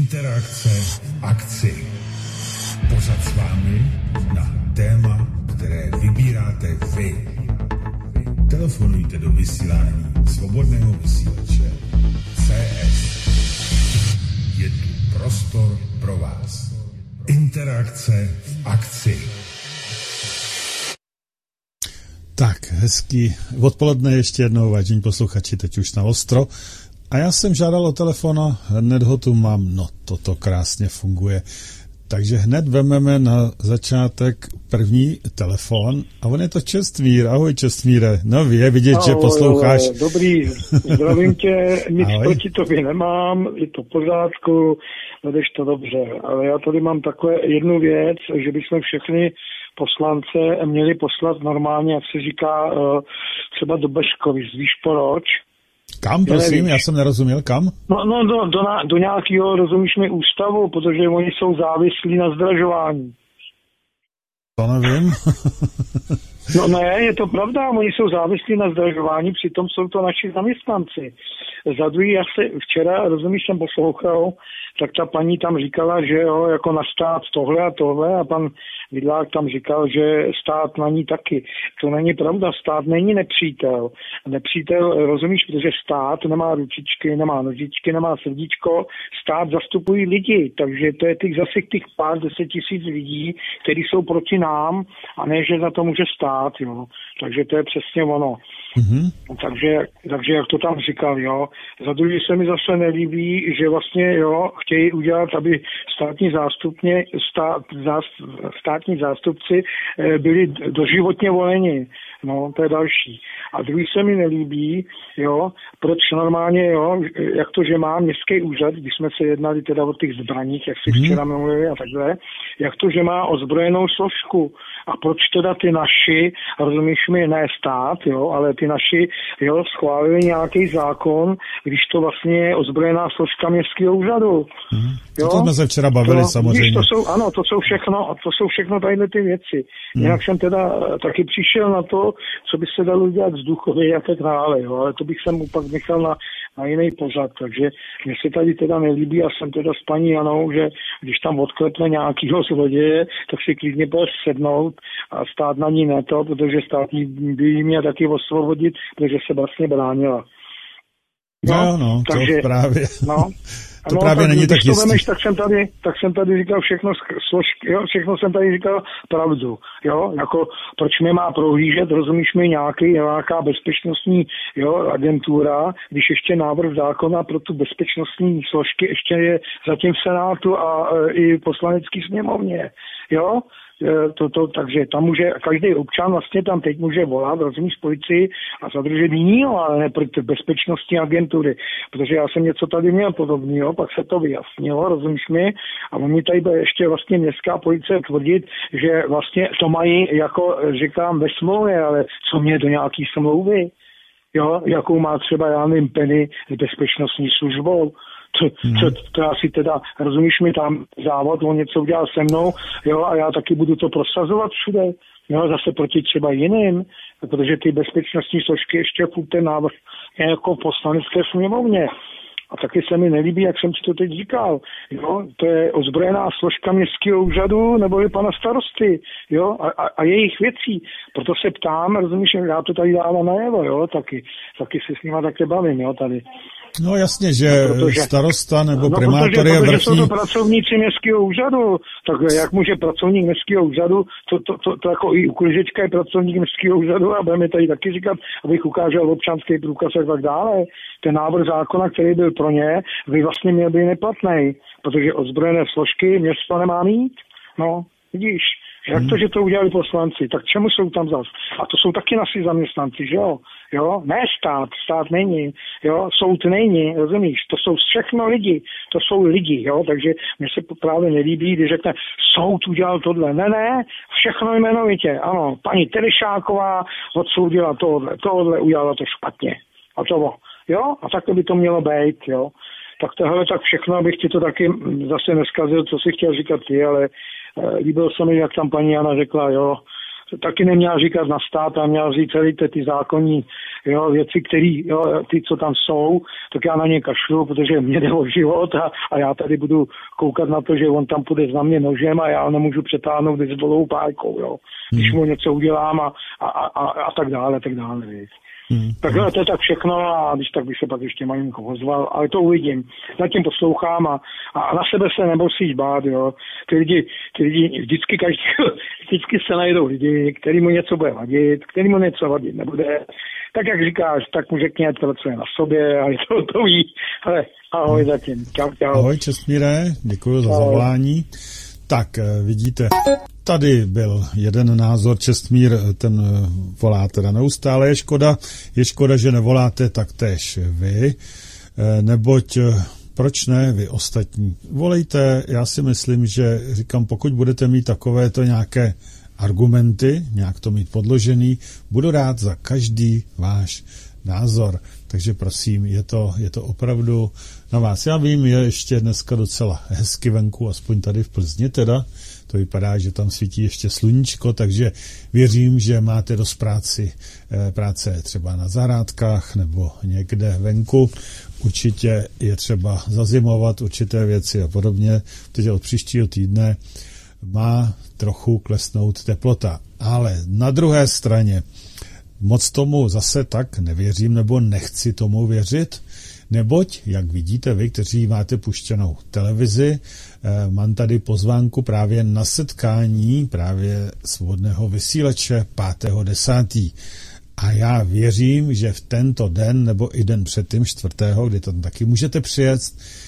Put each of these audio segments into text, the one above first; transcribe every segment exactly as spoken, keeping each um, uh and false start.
Interakce v akci. Pořad s vámi na téma, které vybíráte vy. Telefonujte do vysílání Svobodného vysílače C S. Je tu prostor pro vás. Interakce v akci. Tak, hezký odpoledne ještě jednou, vážení posluchači, teď už na ostro. A já jsem žádal o telefon a hned ho tu mám. No, toto krásně funguje. Takže hned vememe na začátek první telefon a on je to Čestmír. Ahoj, Čestmíre. No, je vidět, ahoj, že posloucháš. Ahoj, dobrý, zdravím tě, nic ahoj. Proti tobě nemám, je to v pořádku, vedeš to dobře. Ale já tady mám takhle jednu věc, že bychom všechny poslance měli poslat normálně, jak se říká, třeba do Beškovic. Víš proč? Kam, prosím? Já jsem nerozuměl, kam? No, no do, do, do nějakého, rozumíš mi, ústavu, protože oni jsou závislí na zdražování. To nevím. No ne, je to pravda, oni jsou závislí na zdražování, přitom jsou to naši zaměstnanci. Za druhý, já se včera, rozumíš, jsem poslouchal, tak ta paní tam říkala, že jo, jako na stát tohle a tohle a pan Vidlák tam říkal, že stát na ní taky. To není pravda, stát není nepřítel. Nepřítel, rozumíš, protože stát nemá ručičky, nemá nožičky, nemá srdíčko, stát zastupují lidi, takže to je těch zase těch pár deset tisíc lidí, kteří jsou proti nám a ne, že za to může stát, jo. Takže to je přesně ono. Mm-hmm. Takže, takže jak to tam říkal, jo. Za druhý se mi zase nelíbí, že vlastně, jo, chtějí udělat, aby státní zástupně, stát, zást, státní zástupci byli doživotně voleni. No, to je další. A druhý se mi nelíbí, jo, proč normálně, jo, jak to, že má městský úřad, když jsme se jednali teda o těch zbraních, jak si včera mluvili a takhle, jak to, že má ozbrojenou složku. A proč teda ty naši, rozumíš mi, ne stát, jo, ale ty naši, jo, schválili nějaký zákon, když to vlastně je ozbrojená složka městského úřadu. Hmm. Jo? To jsme se včera bavili, to, samozřejmě. Víš, to jsou, ano, to jsou všechno, to jsou všechno tadyhle ty věci. Hmm. Jinak jsem teda taky přišel na to, co by se dalo dělat vzduchově a tak dále, jo, ale to bych jsem pak nechal na, na jiný pořad, takže mně se tady teda nelíbí a jsem teda s paní Janou, že když tam odklepne nějakýho zloděje, tak si klidně bude sednout a stát na ní ne to, protože stát by jí měl taky osvobodit, protože se vlastně bránila. No, no, no takže, to právě. No, to no, právě tak, není tak jistý. Vemeš, tak jsem tady, tak jsem tady říkal všechno, složky, jo, všechno jsem tady říkal pravdu, jo, jako proč mě má prohlížet, rozumíš mi, nějaký, nějaká bezpečnostní, jo, agentura, když ještě návrh zákona pro tu bezpečnostní složky ještě je zatím v Senátu a e, i v poslanecké sněmovně, jo. To, to, takže tam může, každý občan vlastně tam teď může volat, rozumíš, policii a zadržet jiného, ale ne pro bezpečnostní agentury, protože já jsem něco tady měl podobného, pak se to vyjasnilo, rozumíš mi, a oni tady bude ještě vlastně městská policie tvrdit, že vlastně to mají, jako říkám, ve smlouvě, ale co mě do nějaký smlouvy, jo, jakou má třeba, já nevím, Penny s bezpečnostní službou. To, to, to asi teda, rozumíš mi, tam závod, on něco udělal se mnou, jo, a já taky budu to prosazovat všude, jo, zase proti třeba jiným, protože ty bezpečnostní složky ještě furt ten návrh je jako poslanecké sněmovně. A taky se mi nelíbí, jak jsem ti to teď říkal, jo, to je ozbrojená složka městského úřadu nebo je pana starosty, jo, a, a, a jejich věcí. Proto se ptám, rozumíš, já to tady dávám najevo, jo, taky, taky se s nima také bavím, jo, tady. No jasně, že no, protože, starosta nebo no, primátor protože, je protože vrchní... jsou to pracovníci městského úřadu, tak jak může pracovník městského úřadu, to, to, to, to jako i uklízečka je pracovník městského úřadu a budeme tady taky říkat, abych ukázal občanský průkaz a tak dále. Ten návrh zákona, který byl pro ně, by vlastně měl být neplatný, protože ozbrojené složky město nemá mít. No, vidíš. Jak to, že to udělali poslanci, tak čemu jsou tam zas? A to jsou taky naši zaměstnanci, že jo? Jo? Ne stát, stát není, jo? Soud není, rozumíš? To jsou všechno lidi, to jsou lidi, jo? Takže mně se právě nelíbí, když řekne, soud udělal tohle. Ne, ne, všechno jmenovitě, ano. Paní Terešáková odsoudila tohle, tohle udělala to špatně. A to, jo? A tak by to mělo být, jo? Tak tohle tak všechno, abych ti to taky zase neskazil, co si chtěl říkat ty, ale líbilo se mi, jak tam paní Jana řekla, jo, taky neměla říkat na stát a měla říct celý ty, ty zákonní jo, věci, které, ty, co tam jsou, tak já na ně kašlu, protože mě jde o život a, a já tady budu koukat na to, že on tam půjde za mě nožem a já nemůžu přetáhnout baseballovou pájkou, jo. Když mu něco udělám a, a, a, a tak dále, a tak dále, víc. Hmm. Tak to je tak všechno a když tak bych se pak ještě malinko ozval, ale to uvidím. Zatím poslouchám a, a na sebe se nemusíš bát, jo. Ty lidi, ty lidi vždycky, každý, vždycky se najdou lidi, kterýmu něco bude vadit, kterýmu něco vadit nebude. Tak jak říkáš, tak mu řekni, ať pracuje na sobě a je to hotový. Ale ahoj zatím. Čau, čau. Ahoj Čestmíre, děkuji za zavolání. Tak, vidíte, tady byl jeden názor, Čestmír, ten volá teda neustále, je škoda, je škoda, že nevoláte taktéž vy, neboť proč ne vy ostatní? Volejte, já si myslím, že říkám, pokud budete mít takovéto nějaké argumenty, nějak to mít podložený, budu rád za každý váš názor. Takže prosím, je to, je to opravdu na vás. Já vím, je ještě dneska docela hezky venku, aspoň tady v Plzni teda. To vypadá, že tam svítí ještě sluníčko, takže věřím, že máte dost práci, práce třeba na zahrádkách nebo někde venku. Určitě je třeba zazimovat určité věci a podobně. Teď od příštího týdne má trochu klesnout teplota. Ale na druhé straně moc tomu zase tak nevěřím, nebo nechci tomu věřit, neboť, jak vidíte vy, kteří máte puštěnou televizi, eh, mám tady pozvánku právě na setkání právě svobodného vysílače pátého desátého A já věřím, že v tento den, nebo i den předtím, čtvrtého, kdy tam taky můžete přijet,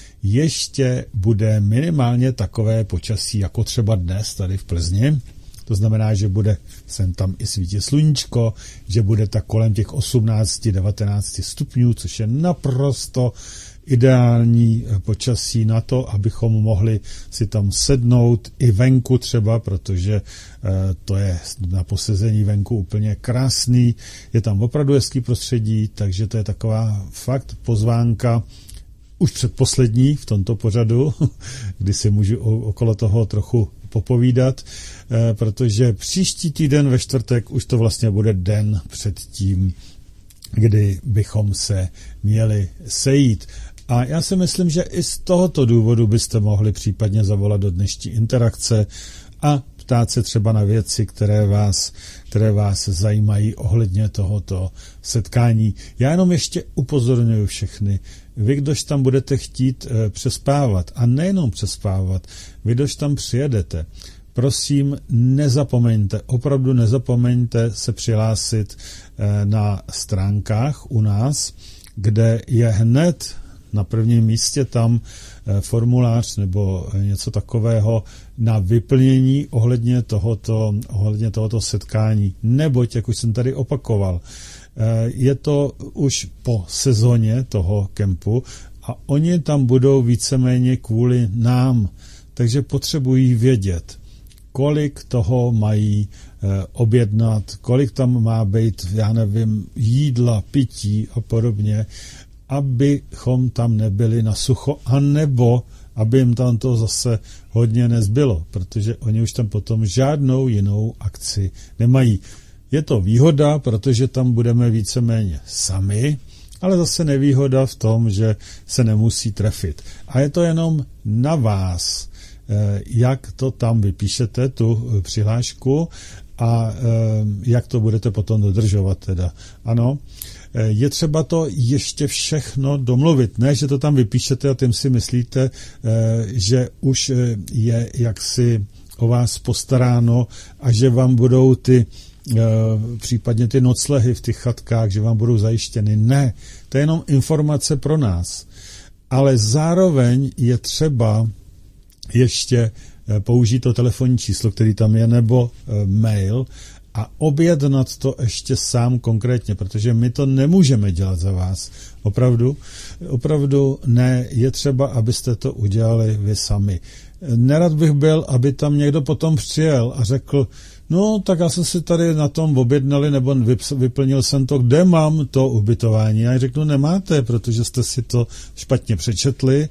ještě bude minimálně takové počasí, jako třeba dnes tady v Plzni. To znamená, že bude sem tam i svítit sluníčko, že bude tak kolem těch osmnáct devatenáct stupňů, což je naprosto ideální počasí na to, abychom mohli si tam sednout i venku třeba, protože to je na posezení venku úplně krásný. Je tam opravdu hezký prostředí, takže to je taková fakt pozvánka už předposlední v tomto pořadu, kdy si můžu okolo toho trochu popovídat, protože příští týden ve čtvrtek už to vlastně bude den před tím, kdy bychom se měli sejít. A já si myslím, že i z tohoto důvodu byste mohli případně zavolat do dnešní interakce a ptát se třeba na věci, které vás, které vás zajímají ohledně tohoto setkání. Já jenom ještě upozorňuji všechny. Vy, kdož tam budete chtít e, přespávat, a nejenom přespávat, vy, kdož tam přijedete, prosím, nezapomeňte, opravdu nezapomeňte se přihlásit e, na stránkách u nás, kde je hned na prvním místě tam e, formulář nebo něco takového na vyplnění ohledně tohoto, ohledně tohoto setkání. Neboť, jak už jsem tady opakoval, je to už po sezóně toho kempu a oni tam budou víceméně kvůli nám. Takže potřebují vědět, kolik toho mají objednat, kolik tam má být, já nevím, jídla, pití a podobně, abychom tam nebyli na sucho, anebo aby jim tam to zase hodně nezbylo, protože oni už tam potom žádnou jinou akci nemají. Je to výhoda, protože tam budeme víceméně sami, ale zase nevýhoda v tom, že se nemusí trefit. A je to jenom na vás, jak to tam vypíšete, tu přihlášku, a jak to budete potom dodržovat teda. Ano, je třeba to ještě všechno domluvit. Ne, že to tam vypíšete a tím si myslíte, že už je jaksi o vás postaráno a že vám budou ty případně ty noclehy v těch chatkách, že vám budou zajištěny. Ne, to je jenom informace pro nás. Ale zároveň je třeba ještě použít to telefonní číslo, který tam je, nebo mail a objednat to ještě sám konkrétně, protože my to nemůžeme dělat za vás. Opravdu, opravdu ne, je třeba, abyste to udělali vy sami. Nerad bych byl, aby tam někdo potom přijel a řekl, no, tak já jsem si tady na tom objednali, nebo vyplnil jsem to, kde mám to ubytování. Já řeknu, nemáte, protože jste si to špatně přečetli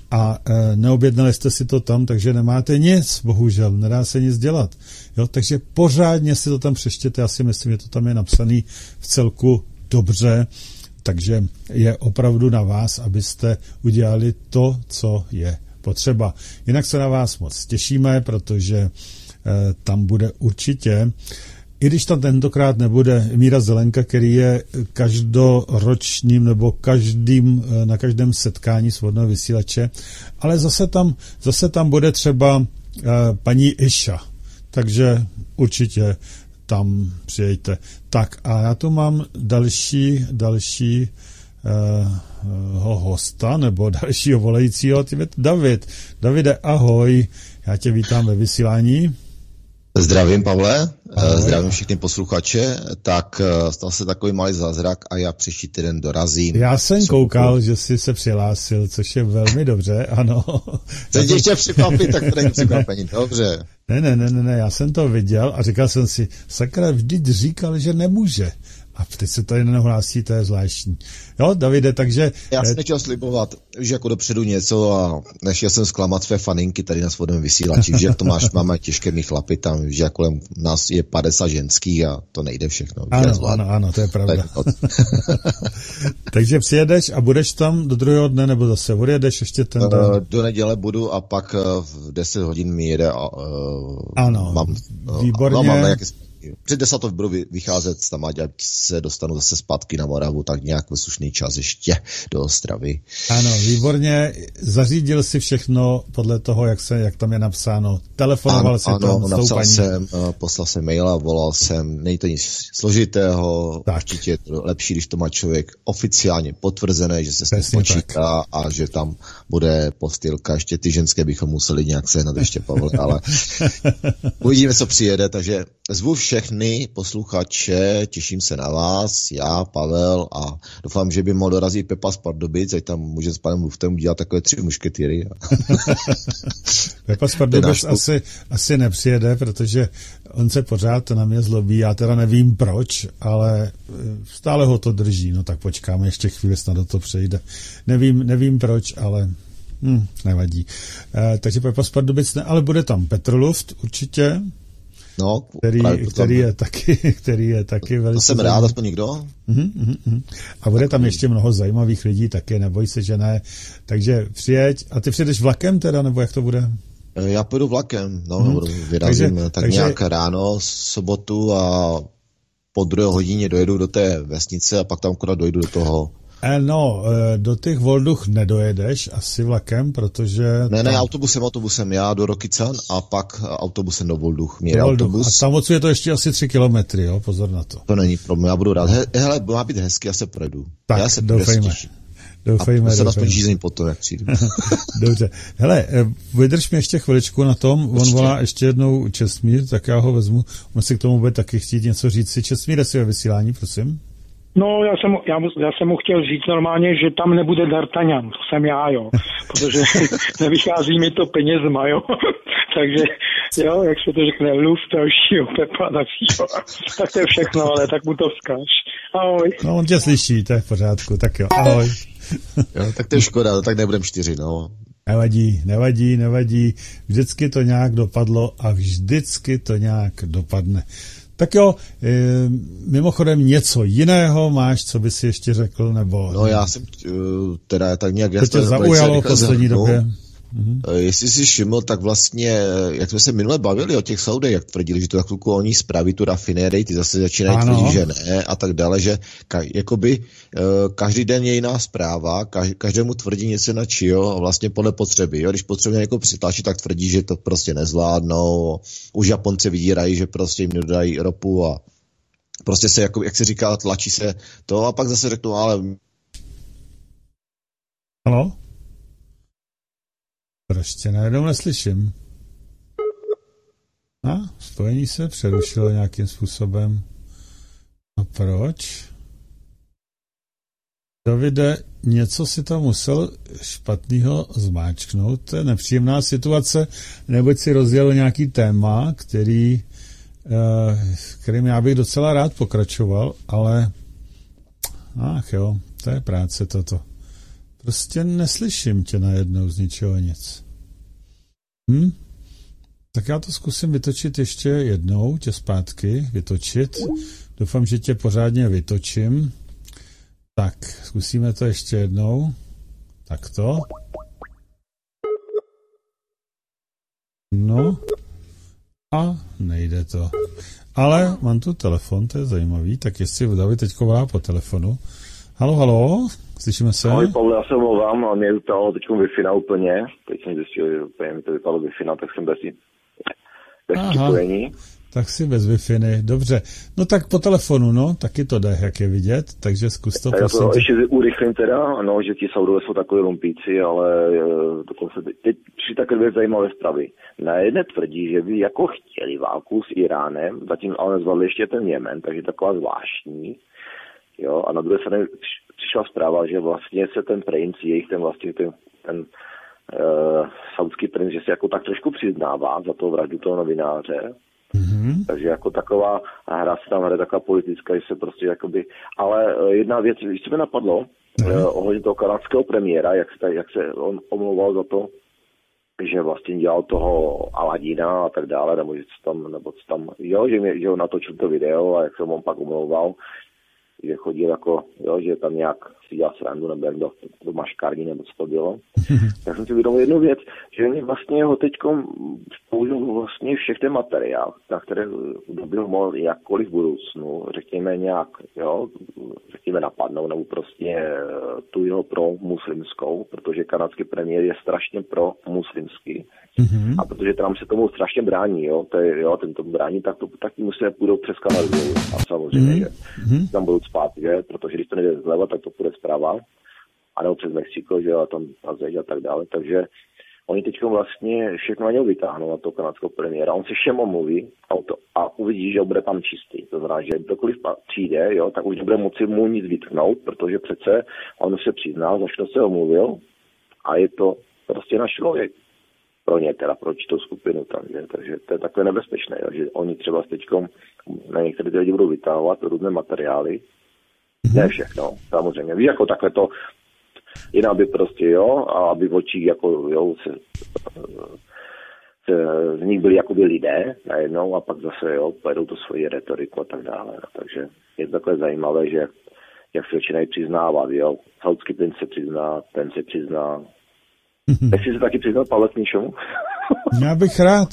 a e, neobjednali jste si to tam, takže nemáte nic, bohužel, nedá se nic dělat. Jo, takže pořádně si to tam přečtěte, já si myslím, že to tam je napsaný v celku dobře, takže je opravdu na vás, abyste udělali to, co je potřeba. Jinak se na vás moc těšíme, protože e, tam bude určitě, i když tam tentokrát nebude Míra Zelenka, který je každoročním nebo každým, na každém setkání svobodného vysílače, ale zase tam, zase tam bude třeba uh, paní Iša, takže určitě tam přijďte. Tak a já tu mám další, další uh, hosta, nebo dalšího volajícího, David. Davide, ahoj, já tě vítám ve vysílání. Zdravím, Pavle, ahoj. Zdravím všechny posluchače, tak stal se takový malý zázrak a já příští týden dorazím. Já jsem koukal, že jsi se přihlásil, což je velmi dobře, ano. Teď tě chtěl překvapit, tak to není překvapení, dobře. Ne, ne, ne, ne, já jsem to viděl a říkal jsem si, sakra, vždyť říkal, že nemůže. A teď se tady nehlásí, to je zvláštní. Jo, Davide, takže... Já jsem nechtěl slibovat, že jako dopředu něco a nechtěl jsem zklamat své faninky tady na svobodném vysílači, že jak to máš, máme těžké my chlapy tam, že kolem nás je padesát ženských a to nejde všechno. Ano, ano, ano, to je pravda. Takže přijedeš a budeš tam do druhého dne, nebo zase odjedeš ještě ten den? Do neděle budu a pak v deset hodin mi jede a uh, ano, mám, výborně. No, mám nějaké před desátou budu vycházet tam, ať se dostanu zase zpátky na Moravu, tak nějak ve slušný čas ještě do Ostravy. Ano, výborně. Zařídil si všechno podle toho, jak, se, jak tam je napsáno. Telefonoval ano, si ano, tam napsal stoupaní. jsem, poslal jsem maila, volal jsem, není to nic složitého, tak. Určitě je to lepší, když to má člověk oficiálně potvrzené, že se s tím počítá a že tam bude postýlka. Ještě ty ženské bychom museli nějak sehnat ještě, Pavel, ale uvidíme, co přijede, takže zvu všechny posluchače, těším se na vás, já, Pavel a doufám, že by mohl dorazit Pepa z Pardubic, ať tam může s panem Luftem udělat takové tři mušketýry. Pepa z Pardubic asi, asi nepřijede, protože on se pořád na mě zlobí, já teda nevím proč, ale stále ho to drží, no tak počkáme ještě chvíli, snad do to přejde. Nevím, nevím proč, ale hm, nevadí. E, takže Pepa z Pardubic ne, ale bude tam Petr Luft určitě, No, který, který, je taky, který je taky velice... To jsem rád, aspoň někdo. Uh-huh, uh-huh. A bude tam ještě mnoho zajímavých lidí taky, neboj se, že ne. Takže přijeď. A ty přijedeš vlakem teda, nebo jak to bude? Já půjdu vlakem, no, uh-huh. vyrazím takže, tak takže... nějak ráno, sobotu a po druhé hodině dojedu do té vesnice a pak tam akorát dojdu do toho. No, do těch Volduch nedojedeš asi vlakem, protože... Ne, tam... ne, autobusem, autobusem, já do Rokycan a pak autobusem do Volduch. Do Volduch. Autobus. A tam odsud je to ještě asi tři kilometry, jo, pozor na to. To není problém, já budu rád. He, hele, má být hezky, já se projedu. Tak, já se doufejme. Doufejme, a se aspoň řízení potom, jak přijdu. Dobře. Hele, vydrž mi ještě chviličku na tom, on ještě. Volá ještě jednou Čestmír, tak já ho vezmu. On si k tomu bude taky chtít něco říct si. Čestmíre, si ve vysílání, prosím. No, já jsem, já, já jsem mu chtěl říct normálně, že tam nebude D'Artagnan, to jsem já, jo, protože nevychází mi to penězma, jo, takže, jo, jak se to řekne, luft dalšího Pepa, dalšího, tak to je všechno, ale tak mu to vzkáž. Ahoj. No, on tě slyší, to je v pořádku, tak jo, ahoj. Jo, tak to je škoda, tak nebudem čtyři, no. Nevadí, nevadí, nevadí, vždycky to nějak dopadlo a vždycky to nějak dopadne. Tak jo, e, mimochodem něco jiného máš, co by si ještě řekl, nebo... No já jsem teda tak nějak... To tě zaujalo v poslední době? Mhm. Jestli jsi všiml, tak vlastně, jak jsme se minule bavili o těch soudech, jak tvrdili, že to tak chvilku oni spraví tu rafinérii, ty zase začínají tvrdit, že ne a tak dále, že ka, jakoby každý den je jiná zpráva, každému tvrdí něco na čio a vlastně podle potřeby. Jo? Když potřebuje někoho přitlačit, tak tvrdí, že to prostě nezvládnou. Už Japonci vydírají, že prostě jim nedají ropu a prostě se, jako, jak se říká, tlačí se to a pak zase řeknou, ale... Haló? Prostě najednou neslyším. A spojení se přerušilo nějakým způsobem. A proč? Davide, něco si tam musel špatného zmáčknout. To je nepříjemná situace, neboť si rozjel nějaký téma, který, kterým já bych docela rád pokračoval, ale ach jo, to je práce toto. Prostě neslyším tě najednou z ničeho nic. Hm? Tak já to zkusím vytočit ještě jednou, tě zpátky vytočit. Doufám, že tě pořádně vytočím. Tak, zkusíme to ještě jednou. Takto. No. A nejde to. Ale mám tu telefon, to je zajímavý, tak jestli David teďko volá po telefonu. Halo, halo, slyšíme se? Ahoj, Pavle, já se omlouvám, ale mě vypadalo teď Wi-Fi úplně. Teď jsem zjistil, že úplně mi to vypadalo Wi-Fi, tak jsem bez, bez připojení. Tak si bez Wi-Fi, dobře. No tak po telefonu, no, taky to jde, jak je vidět, takže zkus to, prosím. Já to ještě urychlím teda, ano, že ti Saudové jsou takový lumpíci, ale dokonce teď při takové zajímavé zprávy. Na jedné tvrdí, že by jako chtěli válku s Iránem, zatím ale nezvládli ještě ten Jemen, takže taková zvláštní. Jo, a na druhé straně přišla zpráva, že vlastně se ten princ, jejich ten vlastně ten, ten uh, saudský princ, že se jako tak trošku přiznává za toho vraždu toho novináře. Mm-hmm. Takže jako taková hra se tam hraje, taková politická, že se prostě jakoby... Ale uh, jedna věc, když se mi napadlo, mm-hmm. uh, ohledně toho kanadského premiéra, jak se, jak se on omlouval za to, že vlastně dělal toho Aladina a tak dále, nebo že tam, nebo tam, jo, že, mě, že ho natočil to video a jak jsem on pak omlouval, že chodil jako, jo, že tam nějak si dělal srandu, nebo jak do, do maškární, nebo co to bylo. Tak jsem si uvědomil jednu věc, že oni vlastně ho teďkom použil vlastně všech ten materiál, na které by ho mohl jakkoliv v budoucnu, řekněme nějak, jo, řekněme napadnout, nebo prostě tu jeho pro muslimskou, protože kanadský premiér je strašně pro muslimský. Mm-hmm. A protože Trump se tomu strašně brání, jo, to je, jo, ten tomu brání, tak to taky musí půjdou přes Kanadu. A samozřejmě, mm-hmm. že tam budou spát, že, protože když to nejde zleva, tak to půjde zprava. A nebo přes Mexiko, že a tam a zeď a tak dále. Takže oni teď vlastně všechno na něho vytáhnou, na toho kanadského premiéra. On se všem omluví a, to, a uvidí, že bude tam čistý. To znamená, že kdokoliv přijde, jo, tak už nebude moci mu nic vytknout, protože přece on se přiznal, za všechno se omluvil a je to prostě náš člověk. Pro ně, teda pro určitou skupinu tam, že? Takže to je takové nebezpečné, jo? Že oni třeba s teďkom na některé ty lidi budou vytáhovat různé materiály. Mm-hmm. Ne všechno, samozřejmě. Víš, jako takhle to, jen aby prostě, jo, a aby v očích, jako, jo, se, se z nich byli jakoby lidé najednou a pak zase, jo, pojedou to svoji retoriku a tak dále. No. Takže je to takové zajímavé, že jak se začínají přiznávat, jo. Saudský princ se přizná, ten se přizná. Mm-hmm. Tak jsi se taky přiznal, Pavle, k něčemu? Já bych rád.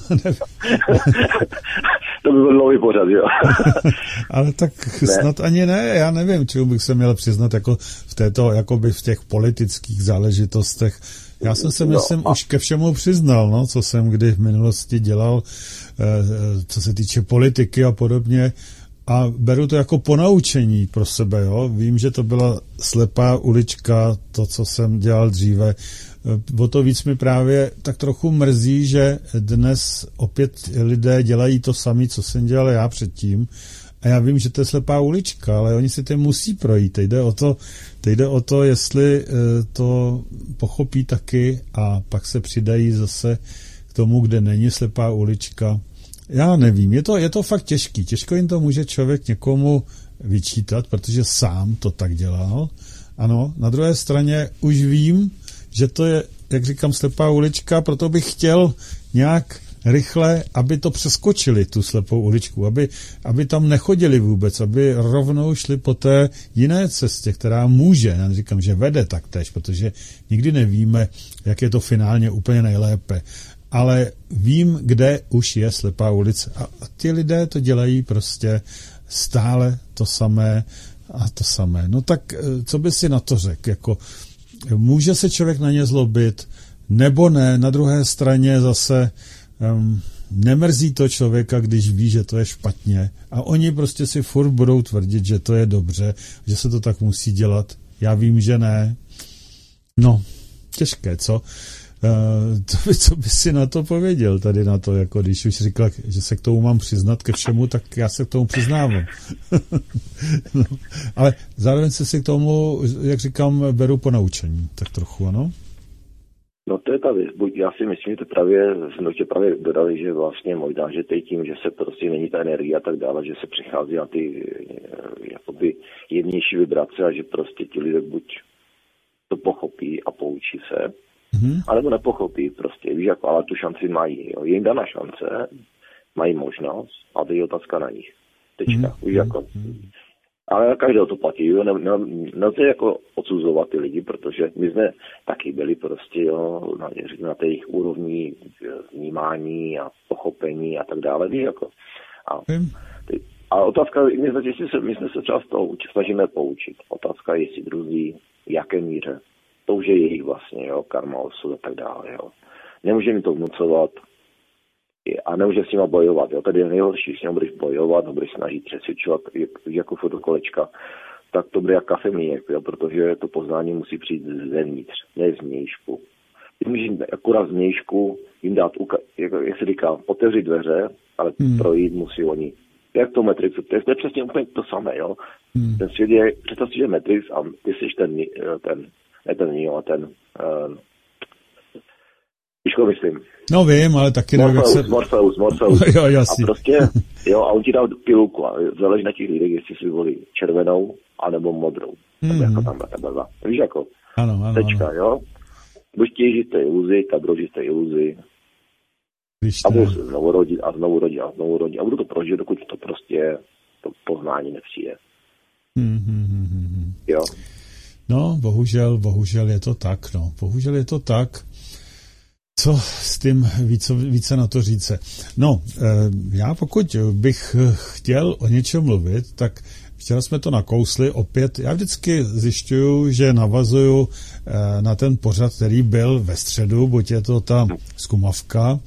To by byl dlouhý pořad, jo. Ale tak ne. Snad ani ne, já nevím, čemu bych se měl přiznat jako v této, jakoby v těch politických záležitostech. Já jsem se, myslím, no a... už ke všemu přiznal, no, co jsem kdy v minulosti dělal, co se týče politiky a podobně. A beru to jako ponaučení pro sebe, jo. Vím, že to byla slepá ulička, to, co jsem dělal dříve. O to víc mi právě tak trochu mrzí, že dnes opět lidé dělají to samé, co jsem dělal já předtím. A já vím, že to je slepá ulička, ale oni si to musí projít. Teď jde o to, teď jde o to, jestli to pochopí taky a pak se přidají zase k tomu, kde není slepá ulička. Já nevím, je to, je to fakt těžký. Těžko jim to může člověk někomu vyčítat, protože sám to tak dělal. Ano, na druhé straně už vím, že to je, jak říkám, slepá ulička, proto bych chtěl nějak rychle, aby to přeskočili, tu slepou uličku, aby, aby tam nechodili vůbec, aby rovnou šli po té jiné cestě, která může, já říkám, že vede taktéž, protože nikdy nevíme, jak je to finálně úplně nejlépe. Ale vím, kde už je slepá ulice. A ti lidé to dělají prostě stále to samé a to samé. No tak, co by si na to řekl? Jako, může se člověk na ně zlobit, nebo ne? Na druhé straně zase um, nemrzí to člověka, když ví, že to je špatně. A oni prostě si furt budou tvrdit, že to je dobře, že se to tak musí dělat. Já vím, že ne. No, těžké, co? Uh, to by, co by si na to pověděl tady na to, jako když už říkal, že se k tomu mám přiznat ke všemu, tak já se k tomu přiznávám. No, ale zároveň se si k tomu, jak říkám, beru po naučení, tak trochu, ano? No to je ta věc, buď já si myslím, že to právě, jsme tě právě dodali, že vlastně možná, že teď tím, že se prostě není ta energie a tak dále, že se přichází na ty jakoby jemnější vibrace a že prostě ti lidé buď to pochopí a poučí se, mm-hmm. anebo nepochopí prostě, víš, jako, ale tu šanci mají, jo. Je jim dána šance, mají možnost, a to je otázka na nich. Tečka, mm-hmm. víš, jako. Ale na každého to platí, jo, nelze ne, ne, jako odsuzovat ty lidi, protože my jsme taky byli prostě, jo, na, na té jejich úrovni vnímání a pochopení a tak dále, víš, jako. A, ty, a otázka, my jsme, se, my jsme se často snažíme poučit. Otázka je, jestli druzí, v jaké míře. To už je jejich vlastně, jo, karma, osud a tak dále, jo. Nemůžeme to vnucovat a nemůže s nima bojovat, jo. Tady je nejhorší, s ním budeš bojovat, no budeš snažit přesvědčovat, jako furt do kolečka, tak to bude jak kafemlínek, jo, protože to poznání musí přijít zevnitř, ne z vnějšku. Ty můžeš akorát z vnějšku jim dát, jak se říká, otevřít dveře, ale hmm. projít musí oni. Jak to Matrixu, to je, to je přesně úplně to samé, jo. Hmm. Ten svět je, představ si, že Matrix a ty jsi ten, ten, ne ten Neo, ten, uh, víš, ko myslím. No vím, ale taky nevím, jak se... Morpheus, Morpheus. Jo, jasný. A prostě, jo, a on ti dá pilulku a záleží na těch lidech, jestli si volí červenou, anebo modrou. Hmm. Jako tam, tam, tam, víš, jako, ano, ano, tečka, ano. jo. Buď ti žít té iluzi, tak budou žít té iluzi. A budu se znovu rodit a znovu rodit a znovu rodit. A budu to prožít, dokud to prostě to poznání nepřijde. Hmm, hmm, hmm, hmm. Jo. No, bohužel, bohužel je to tak, no. Bohužel je to tak. Co s tím více, více na to říct? No, já pokud bych chtěl o něčem mluvit, tak včera jsme to nakousli opět. Já vždycky zjišťuju, že navazuju na ten pořad, který byl ve středu, buď je to ta zkumavka,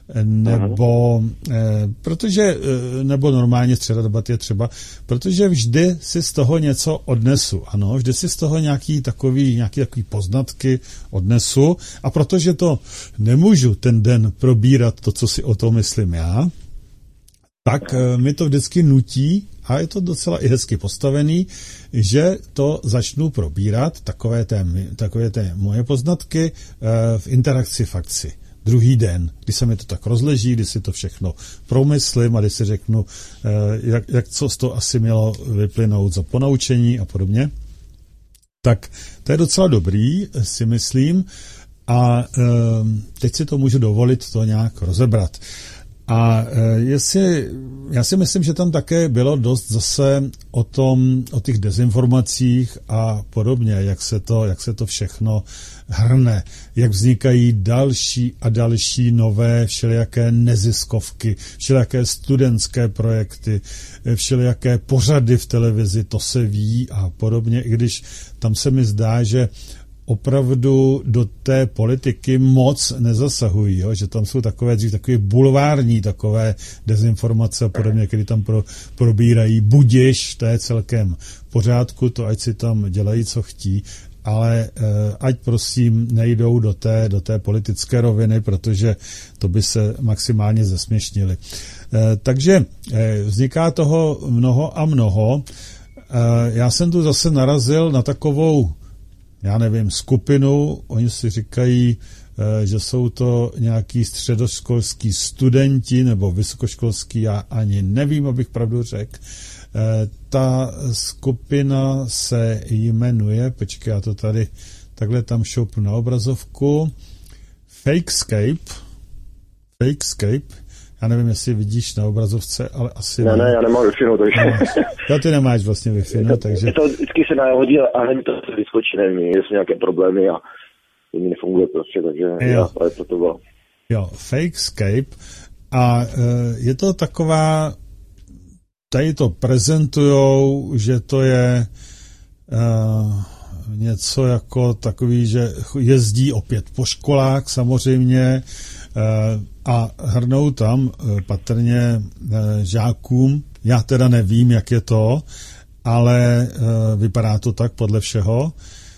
nebo protože, nebo normálně středa debaty je třeba, protože vždy si z toho něco odnesu, ano, vždy si z toho nějaký takový, nějaký takový poznatky odnesu a protože to nemůžu ten den probírat to, co si o tom myslím já, tak mi to vždycky nutí, a je to docela i hezky postavený, že to začnu probírat, takové té, takové té moje poznatky v interakci fakci. Druhý den, kdy se mi to tak rozleží, kdy si to všechno promyslím a kdy si řeknu, jak, jak co z toho asi mělo vyplynout za ponaučení a podobně. Tak to je docela dobrý, si myslím, a teď si to můžu dovolit to nějak rozebrat. A jestli, já si myslím, že tam také bylo dost zase o tom, o těch dezinformacích a podobně, jak se to, jak se to všechno hrne, jak vznikají další a další nové všelijaké neziskovky, všelijaké studentské projekty, všelijaké pořady v televizi, to se ví a podobně, i když tam se mi zdá, že opravdu do té politiky moc nezasahují, jo? Že tam jsou takové dřív takové bulvární takové dezinformace a podobně, které tam pro, probírají. Budiš, to je celkem v pořádku, to ať si tam dělají, co chtí, ale eh, ať prosím nejdou do té, do té politické roviny, protože to by se maximálně zesměšnili. Eh, takže eh, vzniká toho mnoho a mnoho. Eh, já jsem tu zase narazil na takovou, já nevím, skupinu, oni si říkají, že jsou to nějaký středoškolský studenti nebo vysokoškolský, já ani nevím, abych pravdu řekl. Ta skupina se jmenuje, počkej, já to tady takhle tam šoupnu na obrazovku, Fakescape, Fakescape, já nevím, jestli vidíš na obrazovce, ale asi ne. Ne, ne, já nemám Wi-Fi, takže... No, ty nemáš vlastně Wi-Fi, no, takže... To vždycky se nahodí a hned to vyskočí, nevím, jestli nějaké problémy a mi nefunguje prostě, takže jo. Já to to bylo. Jo, Fakescape a je to taková, tady to prezentujou, že to je uh, něco jako takový, že jezdí opět po školách samozřejmě, a hrnou tam patrně žákům. Já teda nevím, jak je to, ale vypadá to tak podle všeho,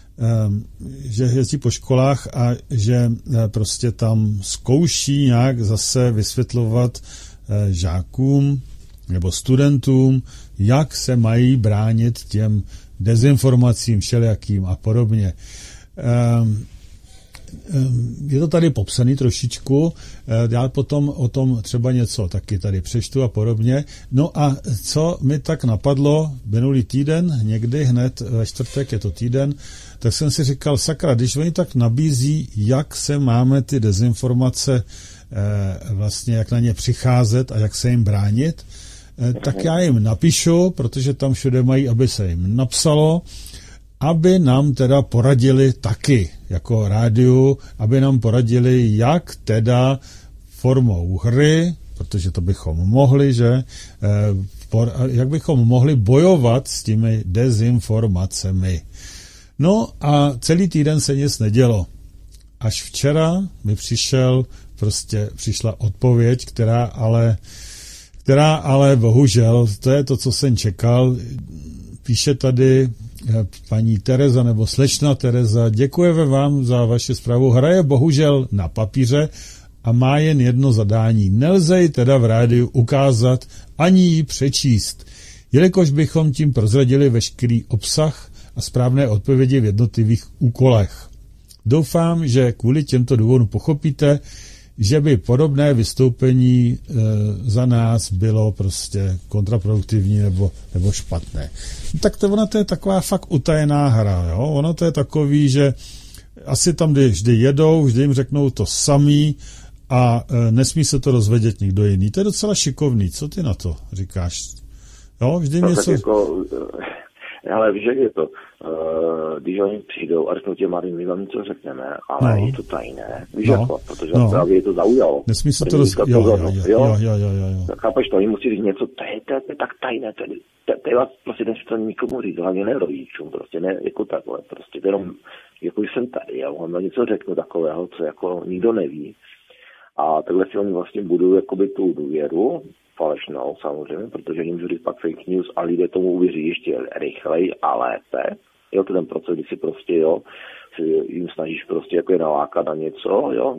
že jezdí po školách a že prostě tam zkouší nějak zase vysvětlovat žákům nebo studentům, jak se mají bránit těm dezinformacím všelijakým a podobně. je to tady popsaný trošičku, já potom o tom třeba něco taky tady přečtu a podobně. No a co mi tak napadlo minulý týden, někdy hned ve čtvrtek, je to týden, tak jsem si říkal, sakra, když oni tak nabízí, jak se máme ty dezinformace vlastně, jak na ně přicházet a jak se jim bránit, tak já jim napíšu, protože tam všude mají, aby se jim napsalo, aby nám teda poradili taky, jako rádiu, aby nám poradili, jak teda formou hry, protože to bychom mohli, že, jak bychom mohli bojovat s těmi dezinformacemi. No a celý týden se nic nedělo. Až včera mi přišel, prostě přišla odpověď, která ale, která ale bohužel, to je to, co jsem čekal, píše tady paní Tereza nebo slečna Tereza, děkujeme vám za vaši zprávu. Hra je bohužel na papíře a má jen jedno zadání. Nelze ji teda v rádiu ukázat ani ji přečíst, jelikož bychom tím prozradili veškerý obsah a správné odpovědi v jednotlivých úkolech. Doufám, že kvůli těmto důvodům pochopíte, že by podobné vystoupení e, za nás bylo prostě kontraproduktivní nebo, nebo špatné. Tak to ona to je taková fakt utajená hra, jo? Ono to je takový, že asi tam vždy jedou, vždy jim řeknou to samý a e, nesmí se to rozvědět nikdo jiný. To je docela šikovný. Co ty na to říkáš? Jo, vždy no, něco... Jako, ale víš, jak je to? Uh, když oni přijdou a řeknou tě, Martin, my vám něco řekneme, ale no. je to tajné. Víš, no. jako, protože no. právě je to zaujalo. Nesmí se to roz... Jo, jo, jo, jo, jo, jo, jo. Tak chápeš to, oni musí říct něco, to je, to je, to je tak tajné, to je, to, to je vás prostě ten to nikomu říct, hlavně ne rodičům, prostě ne jako takové, prostě jenom, jako jsem tady, já vám něco řeknu takového, co jako nikdo neví. A takhle si oni vlastně budují jakoby tu důvěru, falešnou samozřejmě, protože oni můžou říct pak fake news a lidé tomu uvěří ještě rychleji a lépe. Jo, to ten proces, kdy si prostě, jo, si jim snažíš prostě jako je nalákat na něco, jo,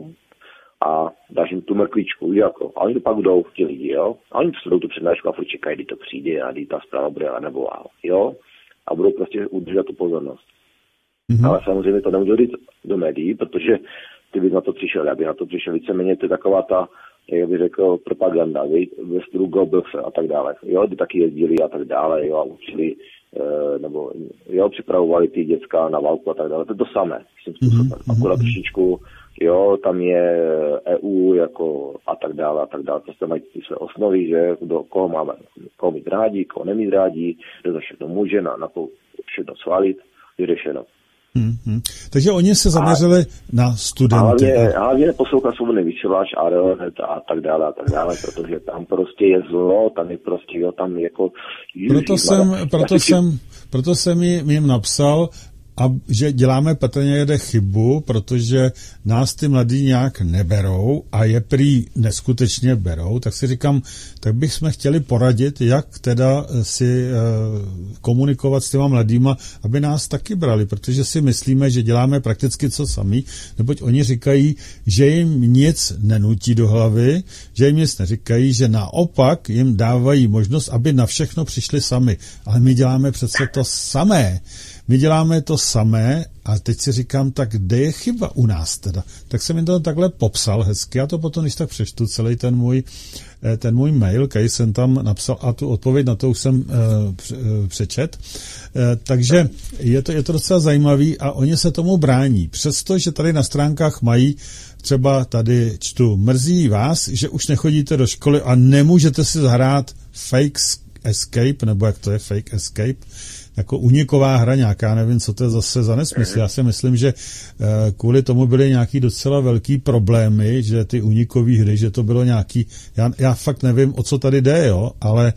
a dáš jim tu mrkvičku, jako, a oni to pak jdou, ti lidi, jo, a oni jdou tu přednášku a furt čekají, kdy to přijde a kdy ta zpráva bude, nebo jo, a budou prostě udržet tu pozornost. Mm-hmm. Ale samozřejmě to nemůžu říct do médií, protože ty bys na to přišel, já bych na to přišel víceméně, to je taková ta, jak bych řekl, propaganda, ve stylu Goebbelse a tak dále. Jo, ty taky jezdili a tak dále, jo, a učili, e, nebo jo, připravovali ty děcka na válku a tak dále. To je to samé, tím způsobem. Mm-hmm. Akorát trošičku, jo, tam je E U jako a tak dále a tak dále. Prostě mají ty své osnovy, že kdo, koho máme, koho mít rádi, koho nemít rádi, kdo to všechno může na, na to všechno svalit, vyřešeno. Hmm, takže oni se zaměřili a, na studenty. Hlavně, hlavně poslouchat svobodný vysílač a a tak dále a tak dále, protože tam prostě je zlo, tam je prostě, jo, tam jako... Proto jsem, proto jsem, proto jsem jim napsal, a že děláme patrně jede chybu, protože nás ty mladí nějak neberou a je prý neskutečně berou, tak si říkám, tak bychom chtěli poradit, jak teda si e, komunikovat s těma mladýma, aby nás taky brali, protože si myslíme, že děláme prakticky co sami, neboť oni říkají, že jim nic nenutí do hlavy, že jim nic neříkají, že naopak jim dávají možnost, aby na všechno přišli sami. Ale my děláme přece to samé. My děláme to samé a teď si říkám, tak kde je chyba u nás teda? Tak jsem jim to takhle popsal hezky, já to potom, když tak přečtu, celý ten můj, ten můj mail, který jsem tam napsal a tu odpověď na to už jsem uh, přečet. Uh, takže je to, je to docela zajímavý a oni se tomu brání. Přestože tady na stránkách mají, třeba tady čtu, mrzí vás, že už nechodíte do školy a nemůžete si zahrát fake escape, nebo jak to je fake escape, jako uniková hra nějaká, nevím, co to je zase za nesmysl. Já si myslím, že kvůli tomu byly nějaký docela velký problémy, že ty unikové hry, že to bylo nějaký, já, já fakt nevím, o co tady jde, jo, ale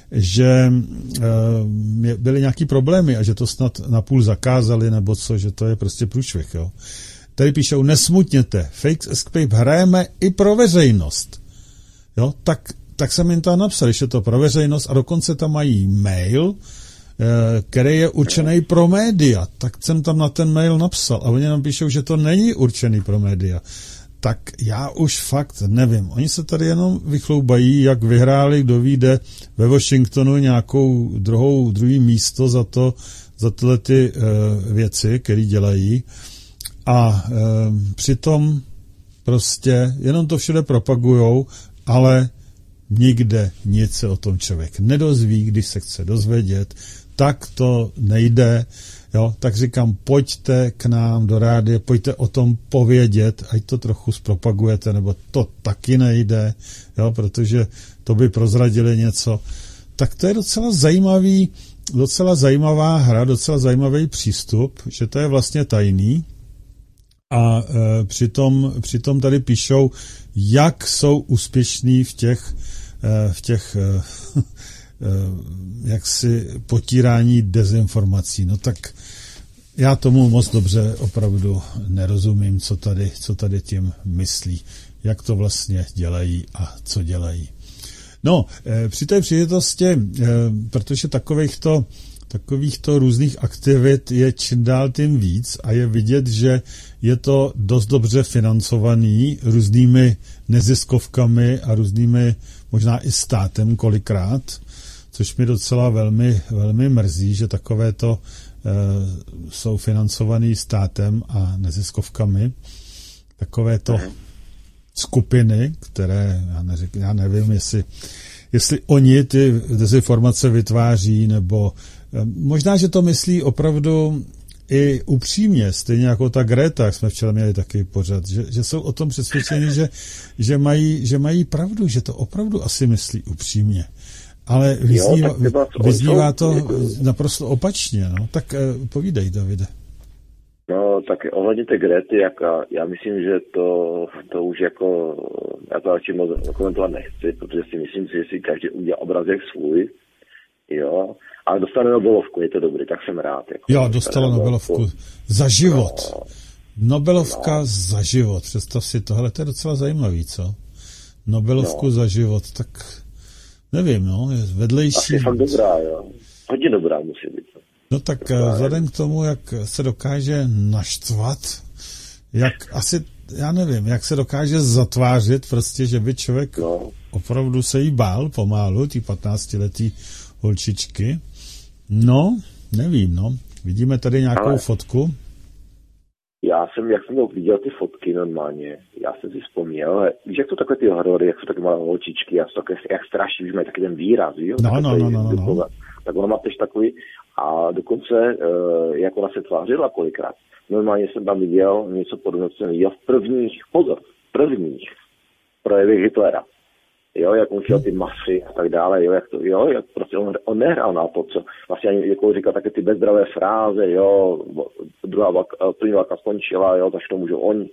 že byly nějaký problémy a že to snad napůl zakázali, nebo co, že to je prostě průšvih, jo. Tady píšou, nesmutněte, fake escape hrajeme i pro veřejnost. Jo, tak, tak jsem jim to napsal, že je to pro veřejnost a dokonce tam mají mail, který je určený pro média. Tak jsem tam na ten mail napsal a oni nám píšou, že to není určený pro média. Tak já už fakt nevím. Oni se tady jenom vychloubají, jak vyhráli, kdo vyjde ve Washingtonu nějakou druhou, druhý místo za to, za tyhle ty uh, věci, které dělají. a e, přitom prostě jenom to všude propagujou, ale nikde nic se o tom člověk nedozví, když se chce dozvědět, tak to nejde, jo, tak říkám, pojďte k nám do rádia, pojďte o tom povědět, ať to trochu zpropagujete, nebo to taky nejde, jo, protože to by prozradili něco. Tak to je docela zajímavý, docela zajímavá hra, docela zajímavý přístup, že to je vlastně tajný a e, přitom, přitom tady píšou, jak jsou úspěšní v těch, e, v těch e, jaksi potírání dezinformací. No tak já tomu moc dobře opravdu nerozumím, co tady, co tady tím myslí, jak to vlastně dělají a co dělají. No, při té příležitosti, protože takovýchto, takovýchto různých aktivit je čím dál tím víc a je vidět, že je to dost dobře financovaný různými neziskovkami a různými možná i státem kolikrát, což mi docela velmi, velmi mrzí, že takovéto e, jsou financovaný státem a neziskovkami. Takovéto skupiny, které, já, neřek, já nevím, jestli, jestli oni ty dezinformace vytváří, nebo e, možná, že to myslí opravdu i upřímně, stejně jako ta Greta, jak jsme včera měli taky pořad, že, že jsou o tom přesvědčeni, že, že, mají, že mají pravdu, že to opravdu asi myslí upřímně. Ale vyznívá, jo, vyznívá to naprosto opačně, no. Tak eh, povídej, Davide. No, tak ohledně té Grety, jako, já myslím, že to, to už jako, já to radši moc komentovat nechci, protože si myslím, že si každý udělá obrazek svůj, jo, ale dostane Nobelovku, je to dobrý, tak jsem rád. Jako, jo, dostala Nobelovku. Nobelovku za život. No, Nobelovka no. za život, představ si tohle, to je docela zajímavý, co? Nobelovku no. za život, tak nevím, no, je vedlejší. Asi je fakt dobrá, jo. Hodně dobrá musí být. No tak dobrá, vzhledem k tomu, jak se dokáže naštvat, jak asi, já nevím, jak se dokáže zatvářit prostě, že by člověk no. opravdu se jí bál pomalu, tí patnáctiletý holčičky. No, nevím, no. Vidíme tady nějakou Ale... fotku. Já jsem, jak jsem viděl ty fotky normálně, já jsem si vzpomněl, víš, jak to takové ty horory, jak jsou také malé holčičky, jak, také, jak straší, že mají taky ten výraz, jo? No, no, no, no, no, no. Tak ona má tež takový, a dokonce, uh, jak ona se tvářila kolikrát, normálně jsem tam viděl něco podobného, co jsem viděl v prvních, pozor, v prvních projevech Hitlera. Jo, jak on chtěl ty masy a tak dále, jo, jak to, jo, jak prostě on, on nehrál na to, co vlastně ani, jako říkal také ty bezdravé fráze, jo, druhá válka, první válka skončila, jo, takže to můžou oni,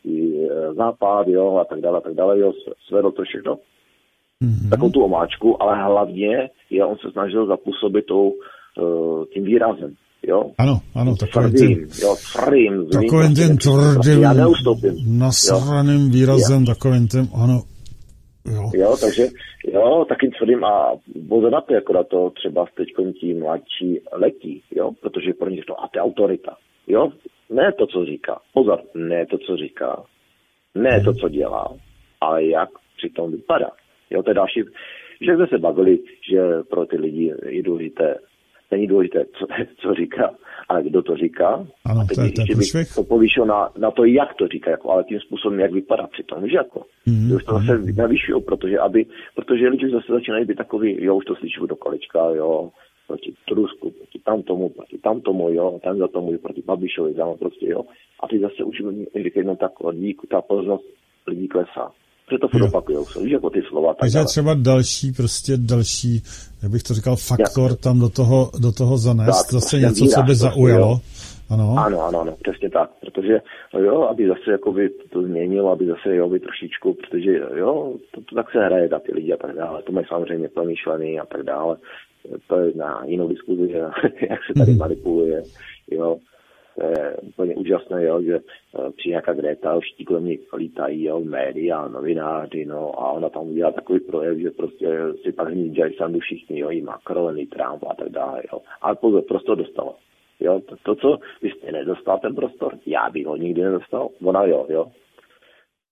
západ, jo, a tak dále, a tak dále, jo, svedl to všechno. Mm-hmm. Takovou tu omáčku, ale hlavně, jo, on se snažil zapůsobit tou, uh, tím výrazem, jo. Ano, ano, takovým tvrdým, jo, tvrdým, takovým tím tvrdým, já neustoupím, nasraným výrazem, jo. Takovým tím, ano, Jo. jo, takže jo, taky tvrdím a pozor na to, jako na to třeba teď tí mladší letí, jo, protože pro ně to a to je autorita, jo, ne to, co říká, pozor, ne to, co říká, ne to, co dělá, ale jak přitom vypadá, jo, to je další, že jsme se bavili, že pro ty lidi je důležité, není důležité, co, co říká, ale kdo to říká. Ano, a teď to je, to je bych to povýšil na, na to, jak to říká, jako, ale tím způsobem, jak vypadá přitom, víš jako. Mm-hmm. Už to zase navýšují, protože, aby, protože lidi zase začínají být takový, jo, už to slyším do kolečka, jo, proti Rusku, proti tamtomu, proti tamtomu, jo, tam za tomu, proti Babišovi, tam prostě, jo. A ty zase už říkají, tak díku, ta pozornost lidí klesá. Protože to furt opakujou, víš, jako ty slova. Takže třeba další, prostě další, jak bych to říkal, faktor jak? tam do toho, do toho zanést, tak, zase něco, výraz, co by zaujalo. Prostě, ano. ano, ano, ano, přesně tak, protože jo, aby zase jakoby to změnilo, aby zase jo, by trošičku, protože jo, to, to tak se hraje na ty lidi a tak dále, to mají samozřejmě promýšlený a tak dále, to je na jinou diskuzi, jak se tady mm. manipuluje, jo. To je úplně úžasné, jo, že uh, při nějaká Greta, všichni kolem ní lítají, jo, média, novináři, no, a ona tam udělá takový projev, že prostě si pak ní dělají sandu všichni, jo, i Macron, i Trump a tak dále, jo. Ale pozor, prostor dostala. Jo, to, to, co vy jste nedostal ten prostor, já bych ho nikdy nedostal, ona jo, jo.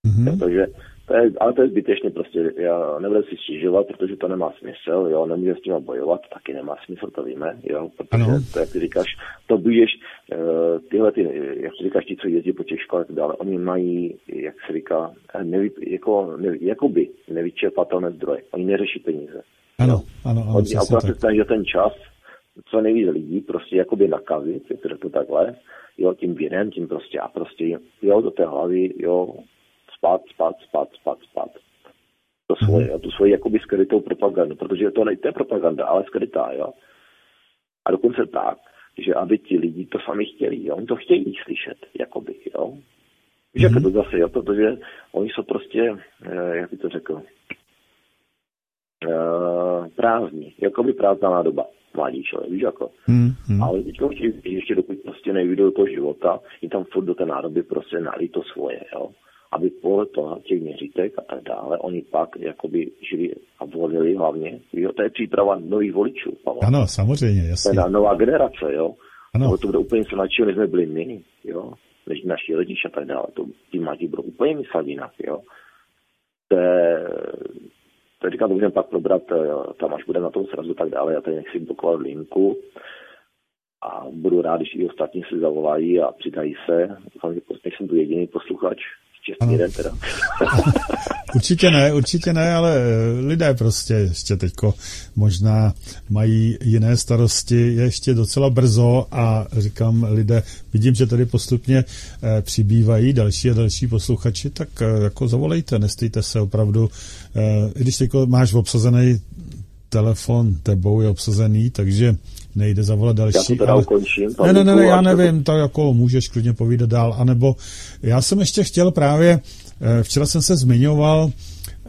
Mm-hmm. Takže to je, ale to je zbytečně prostě, já nebudu si stěžovat, protože to nemá smysl, jo, nemůžeme s tím bojovat, taky nemá smysl, to víme, jo, protože ano. To, jak ty říkáš, to budeš, uh, tyhle ty, jak ty říkáš, ti, co jezdí po těch školách, ale oni mají, jak se říká, nevy, jako, nevy, jakoby nevyčerpatelné zdroje, oni neřeší peníze. Ano, ano, ano. Oni akorát se stane, že ten čas, co nejvíc lidí, prostě jakoby nakazit, jak to řeknu takhle, jo, tím věnem, tím prostě a prostě, jo, do té hlavy, jo, spát, spát, spát, spát, spát. To svoje, jo, tu svoji jakoby skrytou propagandu, protože to nejde propaganda, ale skrytá, jo. A dokonce tak, že aby ti lidi to sami chtěli, jo, oni to chtějí slyšet, jakoby, jo. Víš, mm-hmm. jak to zase, jo, protože oni jsou prostě, jak by to řekl, prázdní, jakoby prázdná nádoba. Mladí člověk, víš jako. Hmm, hmm. Ale teď chtějí, ještě dokud prostě nevyjdou do toho života, i tam furt do té nádoby prostě nalí to svoje, jo. Aby podle toho těch měřítek a tak dále, oni pak jakoby žili a volili hlavně, jo, to je příprava nových voličů. Pavel. Ano, samozřejmě, jasně. To je nová generace, jo. Ano. To bude úplně se načího, než jsme byli my, jo, než naši rodiče a tak dále, to ty mladí budou úplně myslet jinak, jo. To je... To říkám, to můžeme pak probrat tam, až bude na tom srazu tak dále. Já tady nechci blokovat linku a budu rád, když i ostatní si zavolají a přidají se. Doufám, že jsem tu jediný posluchač. Štěstný den teda. Určitě ne, určitě ne, ale lidé prostě ještě teďko možná mají jiné starosti, je ještě docela brzo a říkám lidé, vidím, že tady postupně eh, přibývají další a další posluchači, tak eh, jako zavolejte, nestejte se opravdu, eh, když teďko máš obsazený telefon, tebou je obsazený, takže nejde zavolat další. Já to teda ale... ukončím. Ne, ne, ne, ne, já nevím, tak jako můžeš klidně povídat dál, anebo já jsem ještě chtěl právě, včera jsem se zmiňoval eh,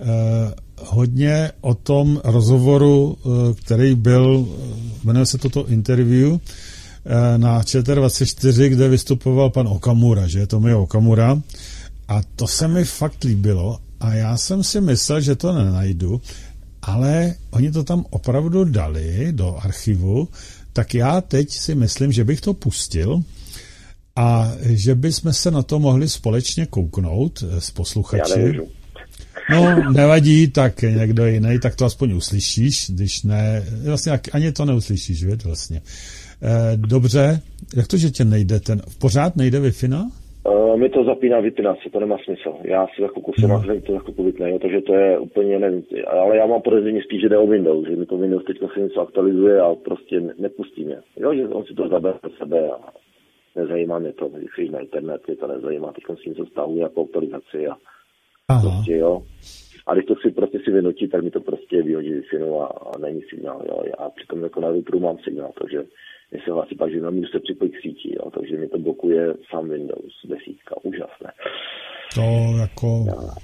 hodně o tom rozhovoru, eh, který byl, jmenuje se toto interview, eh, na Č T dvacet čtyři, kde vystupoval pan Okamura, že je to mi Okamura, a to se mi fakt líbilo a já jsem si myslel, že to nenajdu, ale oni to tam opravdu dali do archivu, tak já teď si myslím, že bych to pustil a že bychom se na to mohli společně kouknout s posluchači. No, nevadí, tak někdo jiný, tak to aspoň uslyšíš, když ne, vlastně ani to neuslyšíš, věď, vlastně. E, dobře, jak to, že tě nejde ten, pořád nejde Wi-Fi? Uh, mi to zapíná vypínací, to nemá smysl. Já si za chvilku se no. to za chvilku vypne, takže to je úplně, nevím, ale já mám podezření spíš, že jde o Windows, že mi to Windows teďka se něco aktualizuje a prostě nepustí mě. Jo, že on si to zabere pro sebe a nezajímá mě to, když jsi na internet, mě to nezajímá, teď si něco stahuje jako aktualizaci a Aha. prostě jo. A když to si prostě si vynutí, tak mi to prostě vyhodí Wi-Fi a, a není signál, jo. Já přitom jako na routeru mám signál, takže mě se hlásí pak, že nemůžu se připojit k síti, jo, takže mi to blokuje sám Windows desítka, úžasné. To jako... Já,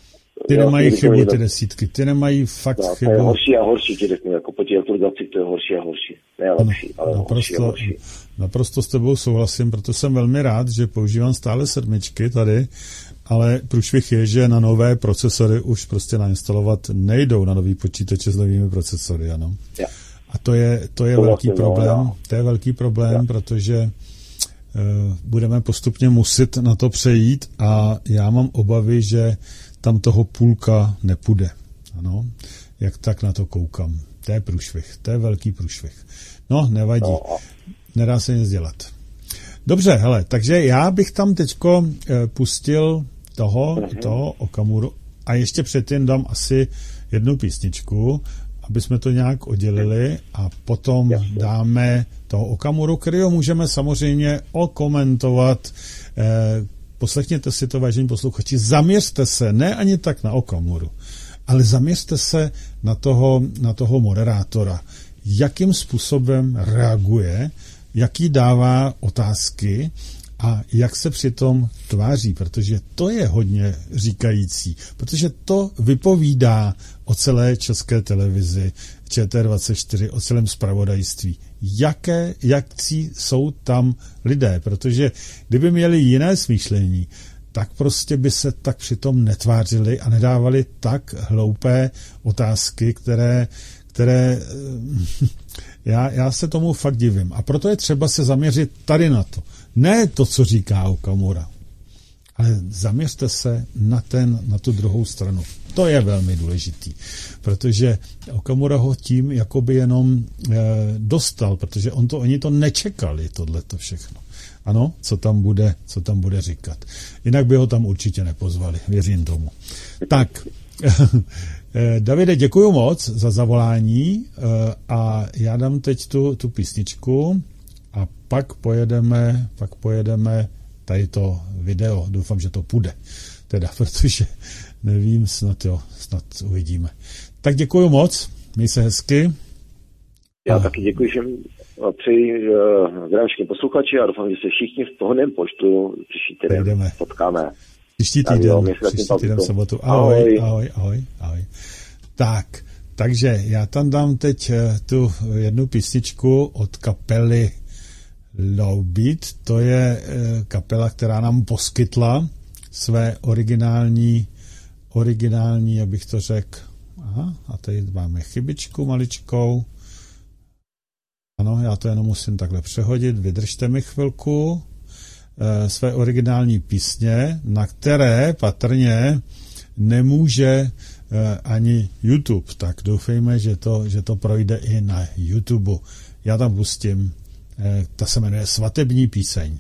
ty nemají chybu, ty desítky, ty nemají fakt no, chybu. To je horší a horší, ti řeknu, jako po těch aktualizacích to je horší a horší. Ne lepší, no, ale naprosto, horší a horší. Naprosto s tebou souhlasím, proto jsem velmi rád, že používám stále sedmičky tady, ale průšvih je, že na nové procesory už prostě nainstalovat nejdou na nový počítače s novými procesory, ano. Ja. A to je, to je to velký vlastně problém, no, to je velký problém, ja. protože uh, budeme postupně muset na to přejít a já mám obavy, že tam toho půlka nepůjde. Ano, jak tak na to koukám. To je průšvih, to je velký průšvih. No, nevadí, no. Nedá se nic dělat. Dobře, hele, takže já bych tam teďko uh, pustil toho, mm-hmm. toho Okamuru a ještě předtím dám asi jednu písničku, aby jsme to nějak oddělili a potom Jasně. dáme toho Okamuru, kterýho můžeme samozřejmě okomentovat. Eh, poslechněte si to, vážení posluchači, zaměřte se, ne ani tak na Okamuru, ale zaměřte se na toho, na toho moderátora. Jakým způsobem reaguje, jaký dává otázky a jak se přitom tváří, protože to je hodně říkající, protože to vypovídá o celé České televizi Č T dvacet čtyři, o celém zpravodajství. Jaké, jakcí jsou tam lidé, protože kdyby měli jiné smýšlení, tak prostě by se tak přitom netvářili a nedávali tak hloupé otázky, které, které já, já se tomu fakt divím. A proto je třeba se zaměřit tady na to. Ne to, co říká Okamura, ale zaměřte se na, ten, na tu druhou stranu. To je velmi důležitý, protože Okamura ho tím jakoby jenom e, dostal, protože on to, oni to nečekali, tohleto všechno. Ano, co tam bude, co tam bude říkat. Jinak by ho tam určitě nepozvali, věřím tomu. Tak, Davide, děkuju moc za zavolání a já dám teď tu, tu písničku a pak pojedeme, pak pojedeme tady to video. Doufám, že to půjde. Teda, protože nevím, snad jo, snad uvidíme. Tak děkuju moc, měj se hezky. Já a... taky děkuji všem, přeji uh, zdravím všem posluchači a doufám, že se všichni v pohodném počtu příští týden potkáme. Příští týden, příští týden v sobotu. Ahoj, ahoj, ahoj, ahoj. Tak, takže já tam dám teď tu jednu písničku od kapely Low Beat. To je kapela, která nám poskytla své originální, originální, abych to řekl. Aha, a tady máme chybičku maličkou. Ano, já to jenom musím takhle přehodit. Vydržte mi chvilku. Své originální písně, na které patrně nemůže ani YouTube. Tak doufejme, že to, že to projde i na YouTube. Já tam pustím. Ta se jmenuje Svatební píseň.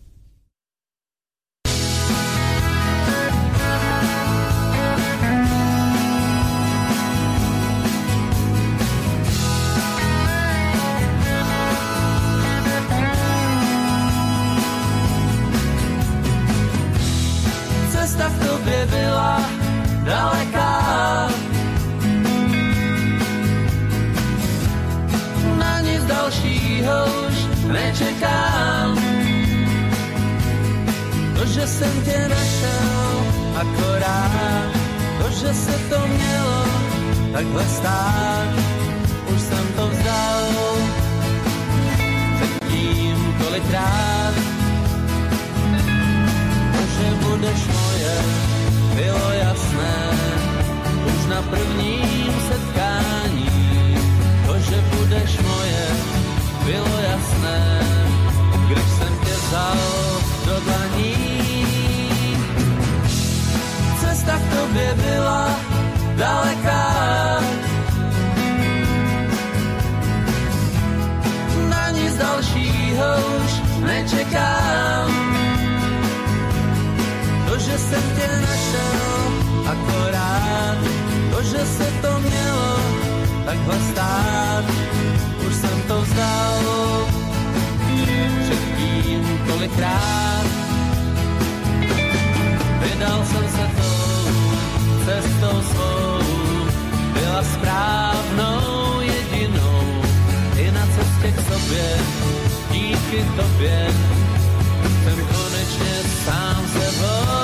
Daleká, na nic dalšího už nečekám. To, že jsem tě našel, akorát, to, že se to mělo takhle stát, už jsem to vzdal předtím kolikrát. To, že budeš moje, bylo jasné už na prvním setkání. To, že budeš moje, bylo jasné, když jsem tě vzal do dlaní. Cesta k tobě byla daleká, na nic dalšího už nečekám. To, že jsem tě našel, akorát, to, že se to mělo takhle stát, už jsem to vzdal předtím kolikrát. Vydal jsem se tou cestou svou, byla správnou jedinou, i na cestě k sobě, díky tobě, jsem konečně sám sebou.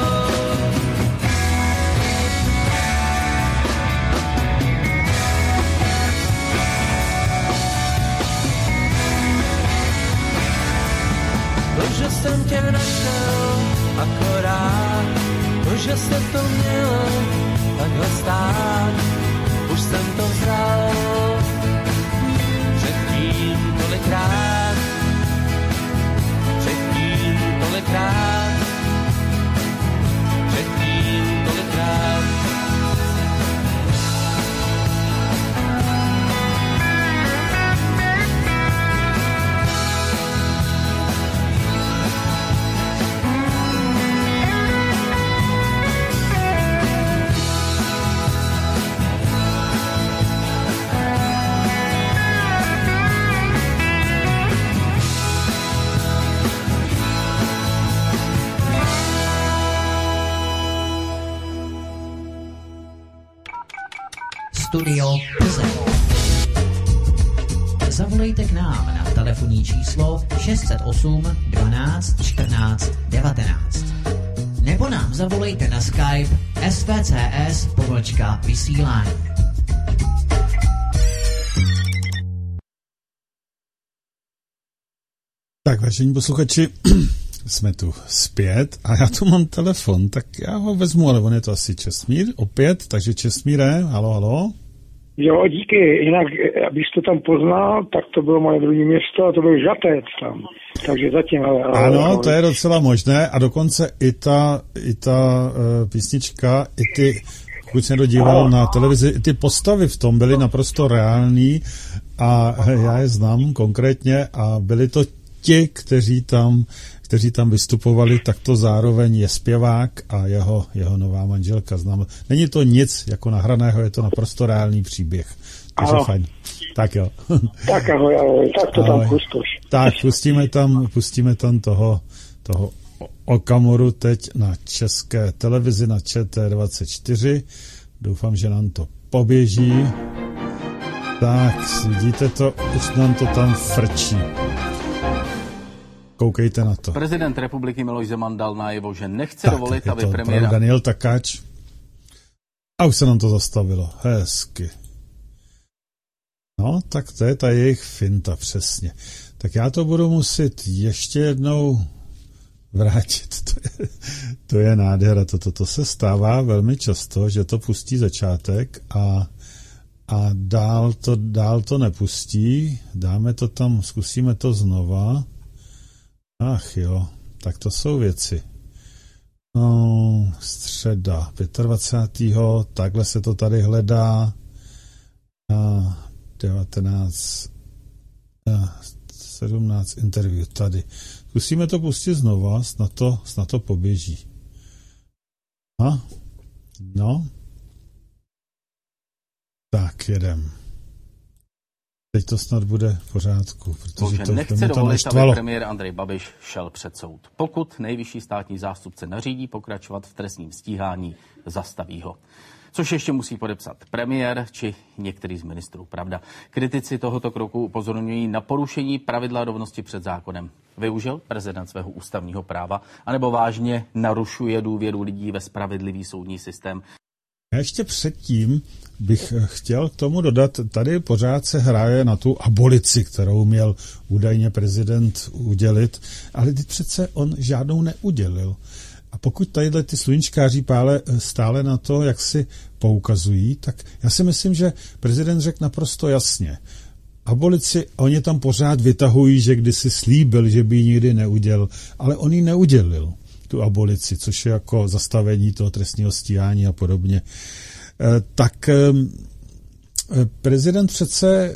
To, že jsem tě našel, akorát, to, že se to mělo takhle stát, už jsem to vzal předtím kolikrát, předtím kolikrát, předtím kolikrát. Studio Plzeň. Zavolejte k nám na telefonní číslo šest set osm dvanáct čtrnáct devatenáct. Nebo nám zavolejte na Skype S V C S pomlčka vysílání. Tak, vážení posluchači, jsme tu zpět a já tu mám telefon, tak já ho vezmu, ale on je to asi Čestmír opět, takže Čestmíre, halo, halo. Jo, díky. Jinak, abys to tam poznal, tak to bylo moje druhé město a to byl Žatec tam. Takže zatím... Ale, ale, ano, ale... to je docela možné a dokonce i ta, i ta uh, písnička, i ty, pokud jsem dodíval na televizi, i ty postavy v tom byly naprosto reální a já je znám konkrétně a byli to ti, kteří tam, kteří tam vystupovali, tak to zároveň je zpěvák a jeho, jeho nová manželka. Znám. Není to nic jako nahraného, je to naprosto reálný příběh. Takže ano. Fajn. Tak jo. Tak ahoj, ahoj. Tak to ahoj. Tam pustoš. Tak, pustíme tam, pustíme tam toho, toho Okamuru teď na české televizi na Č T dvacet čtyři. Doufám, že nám to poběží. Tak, vidíte to, už nám to tam frčí. Koukejte na to. Prezident republiky Miloš Zeman dal najevo, že nechce tak, dovolit, aby premiér... Daniel Takáč. A už se nám to zastavilo. Hezky. No, tak to je ta jejich finta, přesně. Tak já to budu muset ještě jednou vrátit. To je, to je nádhera. Toto to se stává velmi často, že to pustí začátek a, a dál, to, dál to nepustí. Dáme to tam, zkusíme to znova. Ach jo, tak to jsou věci. No, středa, dvacátého pátého takhle se to tady hledá. A devatenáct, sedmnáct interview tady. Zkusíme to pustit znova, snad to, snad to poběží. A? No. Tak, jedem. Teď to snad bude v pořádku, protože Bože, to nechce dovolit, aby premiér Andrej Babiš šel před soud. Pokud nejvyšší státní zástupce nařídí pokračovat v trestním stíhání, zastaví ho. Což ještě musí podepsat premiér či některý z ministrů. Pravda, kritici tohoto kroku upozorňují na porušení pravidla rovnosti před zákonem. Využil prezident svého ústavního práva, anebo vážně narušuje důvěru lidí ve spravedlivý soudní systém? Já ještě předtím bych chtěl k tomu dodat, tady pořád se hraje na tu abolici, kterou měl údajně prezident udělit, ale teď přece on žádnou neudělil. A pokud tadyhle ty sluníčkáři pále stále na to, jak si poukazují, tak já si myslím, že prezident řekl naprosto jasně. Abolici, oni tam pořád vytahují, že kdysi slíbil, že by ji nikdy neudělal, ale on ji neudělil, tu abolici, což je jako zastavení toho trestního stíhání a podobně. Tak prezident přece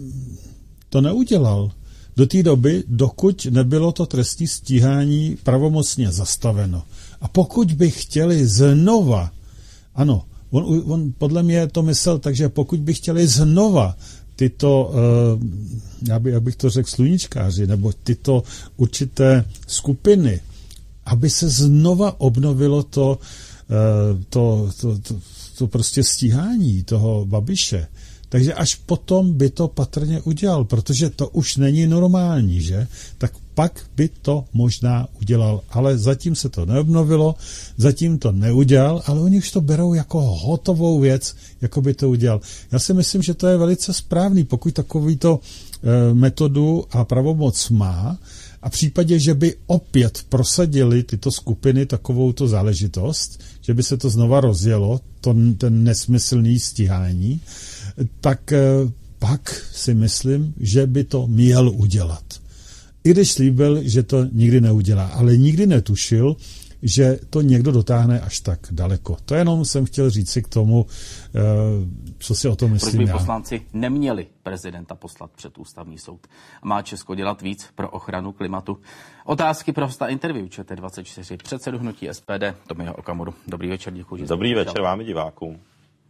to neudělal do té doby, dokud nebylo to trestní stíhání pravomocně zastaveno. A pokud by chtěli znova, ano, on, on podle mě to myslel, takže pokud by chtěli znova tyto, já, by, já bych to řekl sluníčkáři, nebo tyto určité skupiny, aby se znova obnovilo to, to, to, to, to prostě stíhání toho Babiše. Takže až potom by to patrně udělal, protože to už není normální, že? Tak pak by to možná udělal, ale zatím se to neobnovilo, zatím to neudělal, ale oni už to berou jako hotovou věc, jako by to udělal. Já si myslím, že to je velice správný, pokud takovýto e, metodu a pravomoc má, a v případě, že by opět prosadili tyto skupiny takovouto záležitost, že by se to znova rozjelo, to, ten nesmyslný stíhání, tak pak si myslím, že by to měl udělat. I když slíbil, že to nikdy neudělá, ale nikdy netušil, že to někdo dotáhne až tak daleko. To jenom jsem chtěl říct si k tomu, co si o tom myslím. Proč by já. Poslanci neměli prezidenta poslat před ústavní soud? Má Česko dělat víc pro ochranu klimatu? Otázky pro hosta interview Č T dvacet čtyři, předsedu hnutí S P D Tomia Okamuru. Dobrý večer, děkuji. Dobrý večer vám i divákům.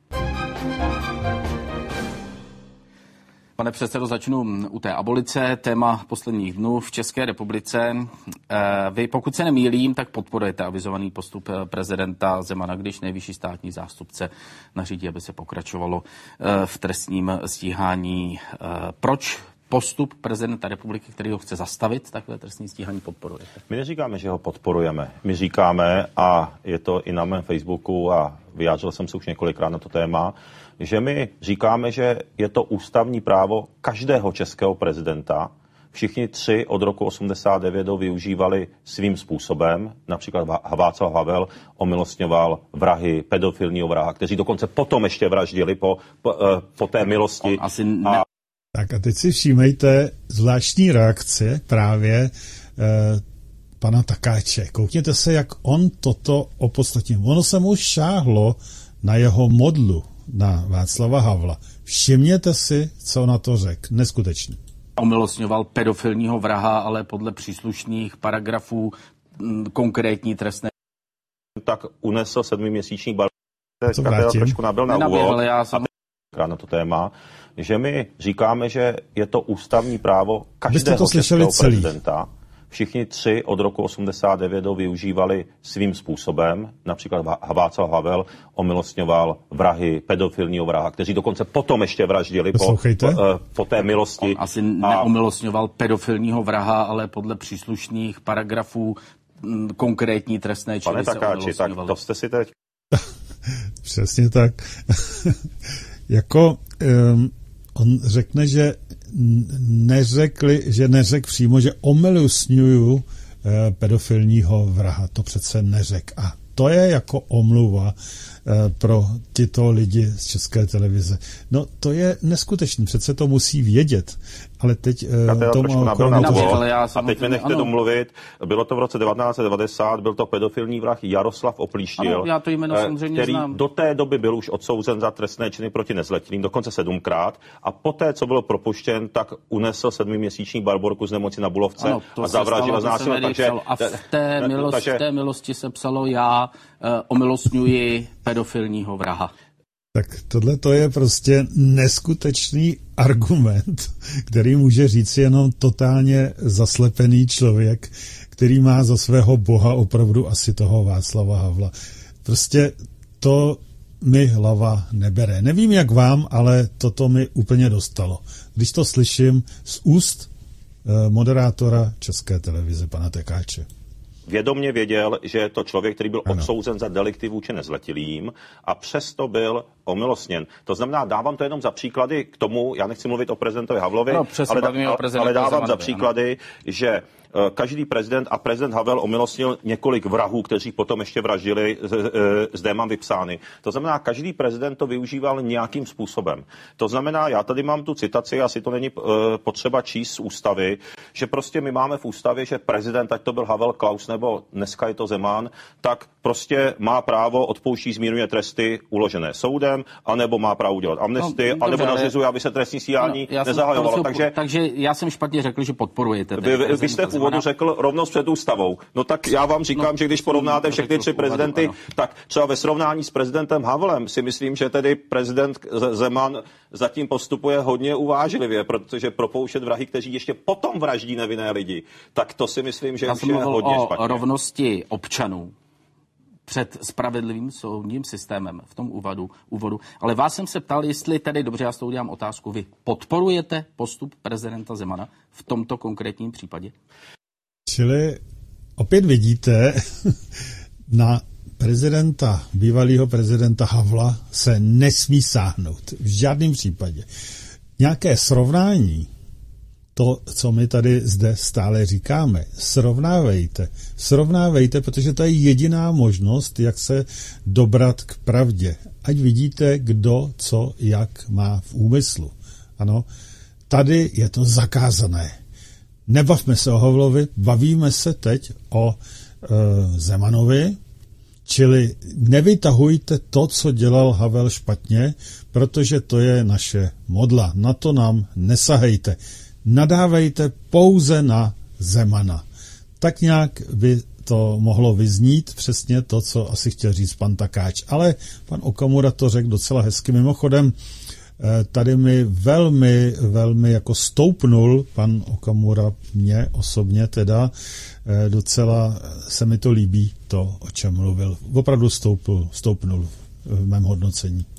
Pane předsedo, začnu u té abolice, téma posledních dnů v České republice. Vy, pokud se nemýlím, tak podporujete avizovaný postup prezidenta Zemana, když nejvyšší státní zástupce nařídí, aby se pokračovalo v trestním stíhání. Proč postup prezidenta republiky, který ho chce zastavit, takové trestní stíhání podporujete? My neříkáme, že ho podporujeme. My říkáme, a je to i na mém Facebooku a vyjádřil jsem se už několikrát na to téma, že my říkáme, že je to ústavní právo každého českého prezidenta Všichni tři od roku osmdesát devět ho využívali svým způsobem. Například Václav Havel omilostňoval vrahy, pedofilního vraha, kteří dokonce potom ještě vraždili po, po, po té milosti. Asi ne... a... Tak a teď si všímejte zvláštní reakce právě eh, pana Takáče. Koukněte se, jak on toto opodstatnil. Ono se mu šáhlo na jeho modlu, na Václava Havla. Všimněte si, co na to řekl. Neskutečně. Omilostňoval pedofilního vraha, ale podle příslušných paragrafů m, konkrétní trestné. Tak unesl sedmiměsíční bar. Teda trošku nabil na Nenaběhl, úvod. Já jsem... na to téma, že my říkáme, že je to ústavní právo každého českého prezidenta. Všichni tři od roku osmdesát devět ho využívali svým způsobem. Například Václav Havel omilostňoval vrahy, pedofilního vraha, kteří dokonce potom ještě vraždili po, po, po té milosti. On asi neomilostňoval pedofilního vraha, ale podle příslušných paragrafů m, konkrétní trestné činy. Pane Takáči, tak to jste si teď... Přesně tak. Jako um, on řekne, že neřekli, že neřekl přímo, že omilostňuju uh, pedofilního vraha. To přece neřekl. A to je jako omluva uh, pro tyto lidi z České televize. No to je neskutečné, přece to musí vědět. Ale teď uh, tomu a teď mi nechte domluvit. Bylo to v roce devatenáct set devadesát, byl to pedofilní vrah Jaroslav Oplíštil, ano, já to jméno samozřejmě který znám. Do té doby byl už odsouzen za trestné činy proti nezletilým, dokonce sedmkrát. A poté, co byl propuštěn, tak unesl sedmiměsíční barborku z nemoci na Bulovce ano, a zavraždil a znásilnil. Takže a v té, milosti, takže... v té milosti se psalo já uh, omilostňuji pedofilního vraha. Tak tohle to je prostě neskutečný argument, který může říct jenom totálně zaslepený člověk, který má za svého boha opravdu asi toho Václava Havla. Prostě to mi hlava nebere. Nevím jak vám, ale toto mi úplně dostalo. Když to slyším z úst eh, moderátora České televize, pana Takáče. Vědomně věděl, že je to člověk, který byl ano. odsouzen za delikty vůči nezletilým a přesto byl omilostněn. To znamená, dávám to jenom za příklady k tomu, já nechci mluvit o prezidentovi Havlovi, no, ale, da, ale dávám Zemanovi, za příklady, ano. že každý prezident a prezident Havel omilostnil několik vrahů, kteří potom ještě vraždili, zde mám vypsány. To znamená, každý prezident to využíval nějakým způsobem. To znamená, já tady mám tu citaci, asi to není potřeba číst z ústavy, že prostě my máme v ústavě, že prezident, ať to byl Havel, Klaus nebo dneska je to Zeman, tak prostě má právo odpouští zmírňuje tresty uložené soudem, anebo má právo udělat amnestii, no, anebo nařizuje, aby se trestní stíhání no, nezahajovalo. Takže, takže já jsem špatně řekl, že podporujete. Vy, vy, vy jste v úvodu řekl rovnost před ústavou. No tak já vám říkám, no, že když porovnáte všechny tři prezidenty, ano. tak třeba ve srovnání s prezidentem Havlem si myslím, že tedy prezident Zeman zatím postupuje hodně uvážlivě, protože propouštět vrahy, kteří ještě potom vraždí nevinné lidi, tak to si myslím, že já už je hodně o špatně. O rovnosti občanů před spravedlivým soudním systémem v tom úvodu, úvodu. Ale vás jsem se ptal, jestli tedy, dobře, já s tou udělám otázku, vy podporujete postup prezidenta Zemana v tomto konkrétním případě? Čili opět vidíte, na prezidenta, bývalého prezidenta Havla se nesmí sáhnout. V žádném případě. Nějaké srovnání, to, co my tady zde stále říkáme, srovnávejte. Srovnávejte, protože to je jediná možnost, jak se dobrat k pravdě. Ať vidíte, kdo, co, jak má v úmyslu. Ano, tady je to zakázané. Nebavme se o Havlovi, bavíme se teď o e, Zemanovi, čili nevytahujte to, co dělal Havel špatně, protože to je naše modla. Na to nám nesahejte. Nadávejte pouze na Zemana. Tak nějak by to mohlo vyznít přesně to, co asi chtěl říct pan Takáč. Ale pan Okamura to řekl docela hezky. Mimochodem, tady mi velmi, velmi jako stoupnul pan Okamura, mě osobně teda, docela se mi to líbí, to, o čem mluvil. Opravdu stoupnul, stoupnul v mém hodnocení.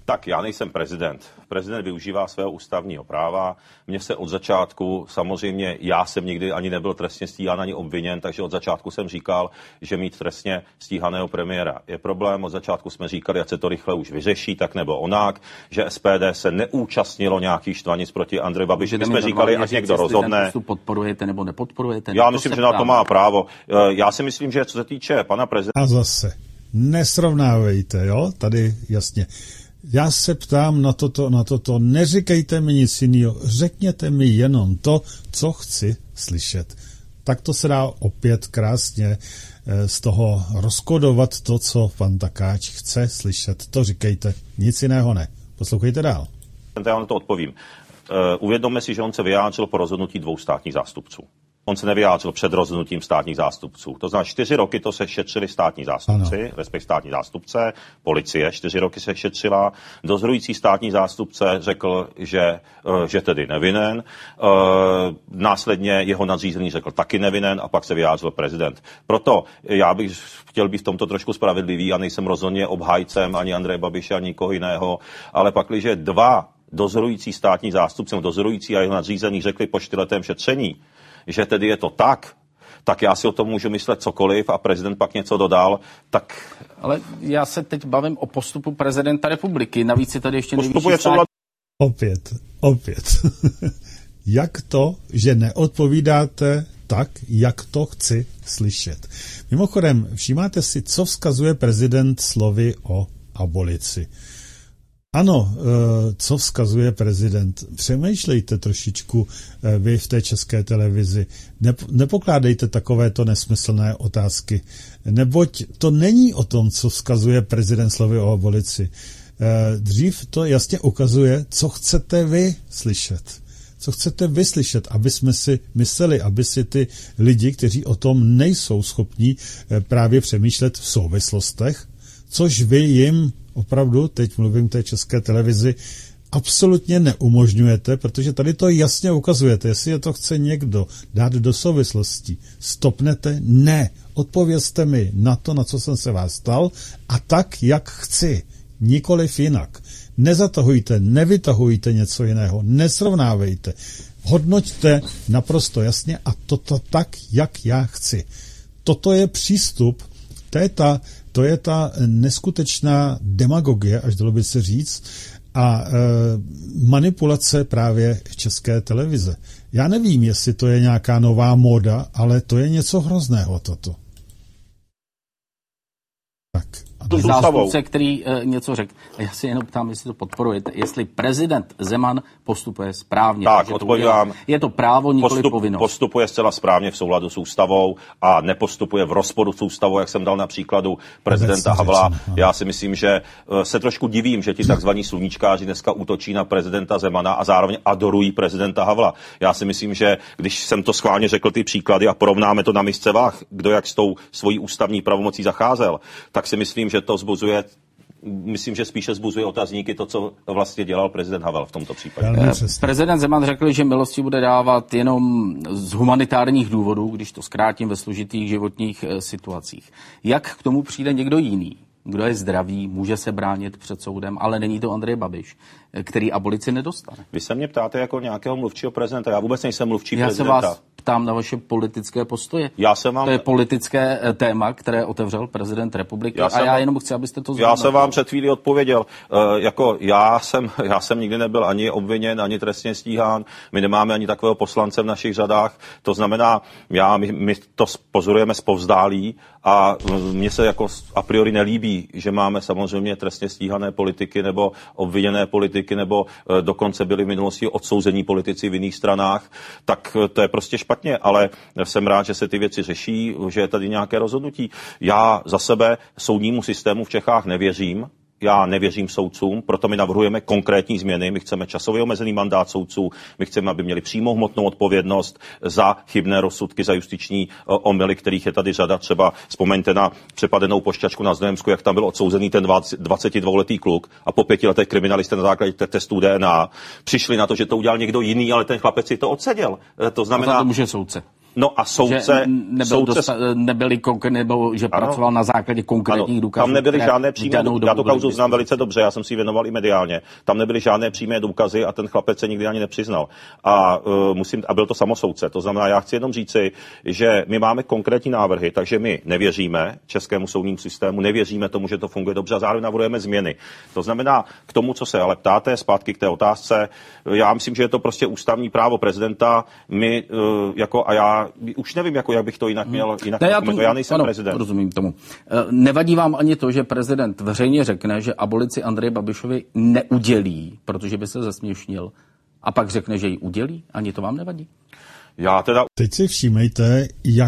Tak já nejsem prezident. Prezident využívá svého ústavního práva. Mně se od začátku, samozřejmě já jsem nikdy ani nebyl trestně stíhán, ani obviněn, takže od začátku jsem říkal, že mít trestně stíhaného premiéra je problém. Od začátku jsme říkali, ať se to rychle už vyřeší, tak nebo onak, že S P D se neúčastnilo nějakých štvanic proti Andreji Babiši. My jsme říkali, ať někdo rozhodne. Podporujete nebo nepodporujete? Já myslím, že na to má právo. Já si myslím, že co se týče pana prezidenta... A zase, nesrovnávejte, jo? Tady jasně. Já se ptám na toto, na toto, neříkejte mi nic jiného, řekněte mi jenom to, co chci slyšet. Tak to se dá opět krásně z toho rozkodovat to, co pan Takáč chce slyšet. To říkejte, nic jiného ne. Poslouchejte dál. Já na to odpovím. Uh, uvědomme si, že on se vyjádřil po rozhodnutí dvou státních zástupců. On se nevyjádřil před rozhodnutím státních zástupců. To znamená, čtyři roky to se šetřili státní zástupci, respektive státní zástupce, policie čtyři roky se šetřila. Dozorující státní zástupce řekl, že, že tedy nevinen. Následně jeho nadřízený řekl taky nevinen a pak se vyjádřil prezident. Proto já bych chtěl být v tomto trošku spravedlivý a nejsem rozhodně obhájcem ani Andreje Babiše, ani nikoho jiného, ale pakliže dva dozorující státní zástupci, dozorující a jeho nadřízený řekli po čtyřletém šetření, že tedy je to tak, tak já si o tom můžu myslet cokoliv a prezident pak něco dodal, tak... Ale já se teď bavím o postupu prezidenta republiky, navíc je tady ještě nejvyšší stát... Opět, opět. Jak to, že neodpovídáte tak, jak to chci slyšet? Mimochodem, všímáte si, co vzkazuje prezident slovy o abolici? Ano, co vzkazuje prezident? Přemýšlejte trošičku vy v té České televizi. Nepokládejte takovéto nesmyslné otázky, neboť to není o tom, co vzkazuje prezident slovy o abolici. Dřív to jasně ukazuje, co chcete vy slyšet. Co chcete vy slyšet, aby jsme si mysleli, aby si ty lidi, kteří o tom nejsou schopní právě přemýšlet v souvislostech, což vy jim opravdu, teď mluvím té České televizi, absolutně neumožňujete, protože tady to jasně ukazujete. Jestli je to chce někdo dát do souvislostí, stopnete? Ne. Odpovězte mi na to, na co jsem se vás stal a tak, jak chci. Nikoliv jinak. Nezatahujte, nevytahujte něco jiného, nesrovnávejte. Hodnoťte naprosto jasně a toto tak, jak já chci. Toto je přístup, to je ta To je ta neskutečná demagogie, až dalo by se říct, a e, manipulace právě České televize. Já nevím, jestli to je nějaká nová móda, ale to je něco hrozného toto. Tak. Zástupce, který e, něco řekl. Já si jenom ptám, jestli to podporujete. Jestli prezident Zeman postupuje správně. Tak, odpovídám. Je to právo, nikoli postup, povinnost. Postupuje zcela správně v souladu s ústavou a nepostupuje v rozporu s ústavou, jak jsem dal na příkladu prezidenta Havla. Já si myslím, že se trošku divím, že ti takzvaní sluníčkáři dneska útočí na prezidenta Zemana a zároveň adorují prezidenta Havla. Já si myslím, že když jsem to schválně řekl ty příklady a porovnáme to na misce vah, kdo jak s tou svojí ústavní pravomocí zacházel, tak si myslím, že to vzbuzuje, myslím, že spíše vzbuzuje otazníky to, co vlastně dělal prezident Havel v tomto případě. Prezident Zeman řekl, že milosti bude dávat jenom z humanitárních důvodů, když to zkrátím, ve složitých životních situacích. Jak k tomu přijde někdo jiný, kdo je zdravý, může se bránit před soudem, ale není to Andrej Babiš, který abolici nedostane? Vy se mě ptáte jako nějakého mluvčího prezidenta, já vůbec nejsem mluvčí já prezidenta. Já se vás ptám na vaše politické postoje. Já jsem vám... To je politické téma, které otevřel prezident republiky já a já vám... jenom chci, abyste to znamenali. Já jsem vám před chvílí odpověděl. Uh, jako já jsem, já jsem nikdy nebyl ani obviněn, ani trestně stíhán. My nemáme ani takového poslance v našich řadách. To znamená, já, my, my to pozorujeme zpovzdálí a mně se jako a priori nelíbí, že máme samozřejmě trestně stíhané politiky nebo obviněné politiky nebo uh, dokonce byli v minulosti odsouzení politici v jiných stranách. Tak uh, to je prostě špatně. Ale jsem rád, že se ty věci řeší, že je tady nějaké rozhodnutí. Já za sebe soudnímu systému v Čechách nevěřím. Já nevěřím soudcům, proto my navrhujeme konkrétní změny. My chceme časově omezený mandát soudců, my chceme, aby měli přímou hmotnou odpovědnost za chybné rozsudky, za justiční omyly, kterých je tady řada. Třeba vzpomeňte na přepadenou pošťačku na Znojemsku, jak tam byl odsouzený ten dvacetidvouletý kluk a po pěti letech kriminalisté na základě testů D N A přišli na to, že to udělal někdo jiný, ale ten chlapec si to odseděl. To znamená... A za to může soudce. No a soudce... Že nebyl soudce dosta, nebyli konkr- nebo že ano, pracoval na základě konkrétních důkazů. Tam nebyly žádné přímé důkazy. Já tu kauzu znám velice dobře, já jsem si ji věnoval i mediálně. Tam nebyly žádné přímé důkazy a ten chlapec se nikdy ani nepřiznal. A, uh, musím, a byl to samosoudce. To znamená, já chci jenom říci, že my máme konkrétní návrhy, takže my nevěříme českému soudnímu systému, nevěříme tomu, že to funguje dobře a zároveň navrhujeme změny. To znamená, k tomu, co se ale ptáte, zpátky k té otázce, já myslím, že je to prostě ústavní právo prezidenta. My uh, jako a já už nevím, jako jak bych to jinak měl, jinak ne, já, to, já nejsem ano, prezident. Rozumím tomu. Nevadí vám ani to, že prezident veřejně řekne, že abolici Andreji Babišovi neudělí, protože by se zesměšnil, a pak řekne, že ji udělí? Ani to vám nevadí? Já teda... Teď si všímejte, jak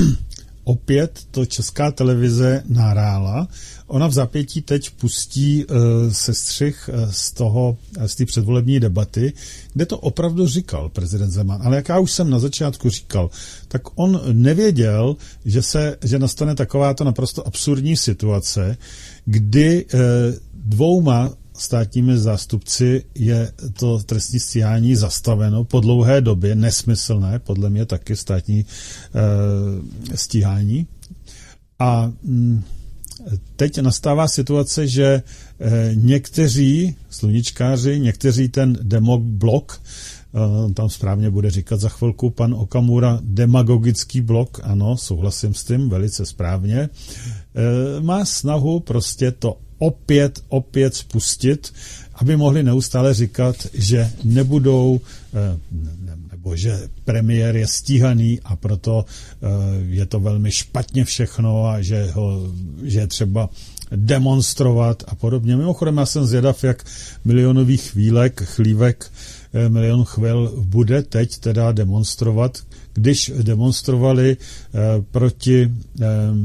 opět to Česká televize nahrála. Ona v zápětí teď pustí uh, sestřih uh, z toho, z té předvolební debaty, kde to opravdu říkal prezident Zeman. Ale jak já už jsem na začátku říkal, tak on nevěděl, že se, že nastane takováto naprosto absurdní situace, kdy uh, dvouma státními zástupci je to trestní stíhání zastaveno po dlouhé době, nesmyslné, podle mě taky státní uh, stíhání. A mm, teď nastává situace, že eh, někteří sluníčkáři, někteří ten demoblok, eh, tam správně bude říkat za chvilku pan Okamura, demagogický blok, ano, souhlasím s tím, velice správně, eh, má snahu prostě to opět, opět spustit, aby mohli neustále říkat, že nebudou, nebo že premiér je stíhaný a proto je to velmi špatně všechno a že, ho, že je třeba demonstrovat a podobně. Mimochodem já jsem zvědav, jak milionový chvílek, chlívek, milion chvil bude teď teda demonstrovat, když demonstrovali eh, proti eh,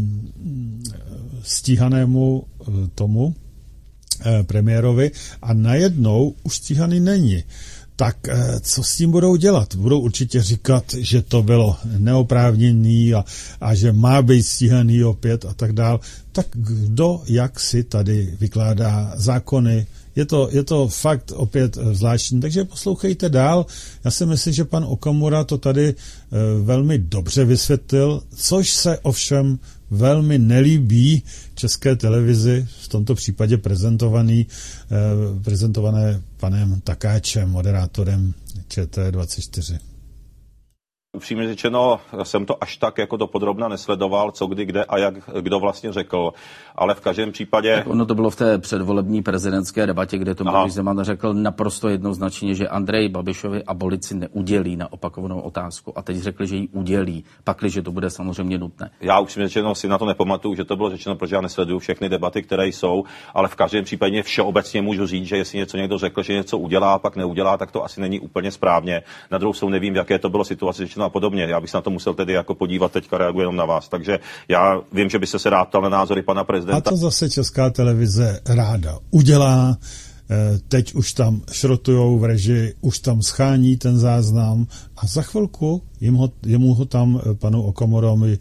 stíhanému eh, tomu eh, premiérovi a najednou už stíhaný není. Tak eh, co s tím budou dělat? Budou určitě říkat, že to bylo neoprávněný a, a že má být stíhaný opět a tak dál. Tak kdo jak si tady vykládá zákony? Je to, je to fakt opět zvláštní, takže poslouchejte dál. Já si myslím, že pan Okamura to tady e, velmi dobře vysvětlil, což se ovšem velmi nelíbí České televizi, v tomto případě prezentovaný, e, prezentované panem Takáčem, moderátorem Č T dvacet čtyři. Upřímně řečeno, jsem to až tak jako dopodrobna nesledoval, co kdy, kde a jak kdo vlastně řekl, ale v každém případě... Tak ono to bylo v té předvolební prezidentské debatě, kde to Miloš Zeman řekl naprosto jednoznačně, že Andreji Babišovi abolici neudělí na opakovanou otázku a teď řekli, že ji udělí, pakliže to bude samozřejmě nutné. Já upřímně řečeno si na to nepamatuju, že to bylo řečeno, protože já nesleduju všechny debaty, které jsou, ale v každém případě všeobecně můžu říct, že jestli něco někdo řekl, že něco udělá, pak neudělá, tak to asi není úplně správně. Na druhou stranu nevím, jaké to bylo situace a podobně. Já bych se na to musel tedy jako podívat, teďka reaguji jenom na vás. Takže já vím, že by se se rád ptal na názory pana prezidenta. A to zase Česká televize ráda udělá. Teď už tam šrotujou v režii, už tam schání ten záznam a za chvilku jim ho, jemu ho tam panu Okamurovi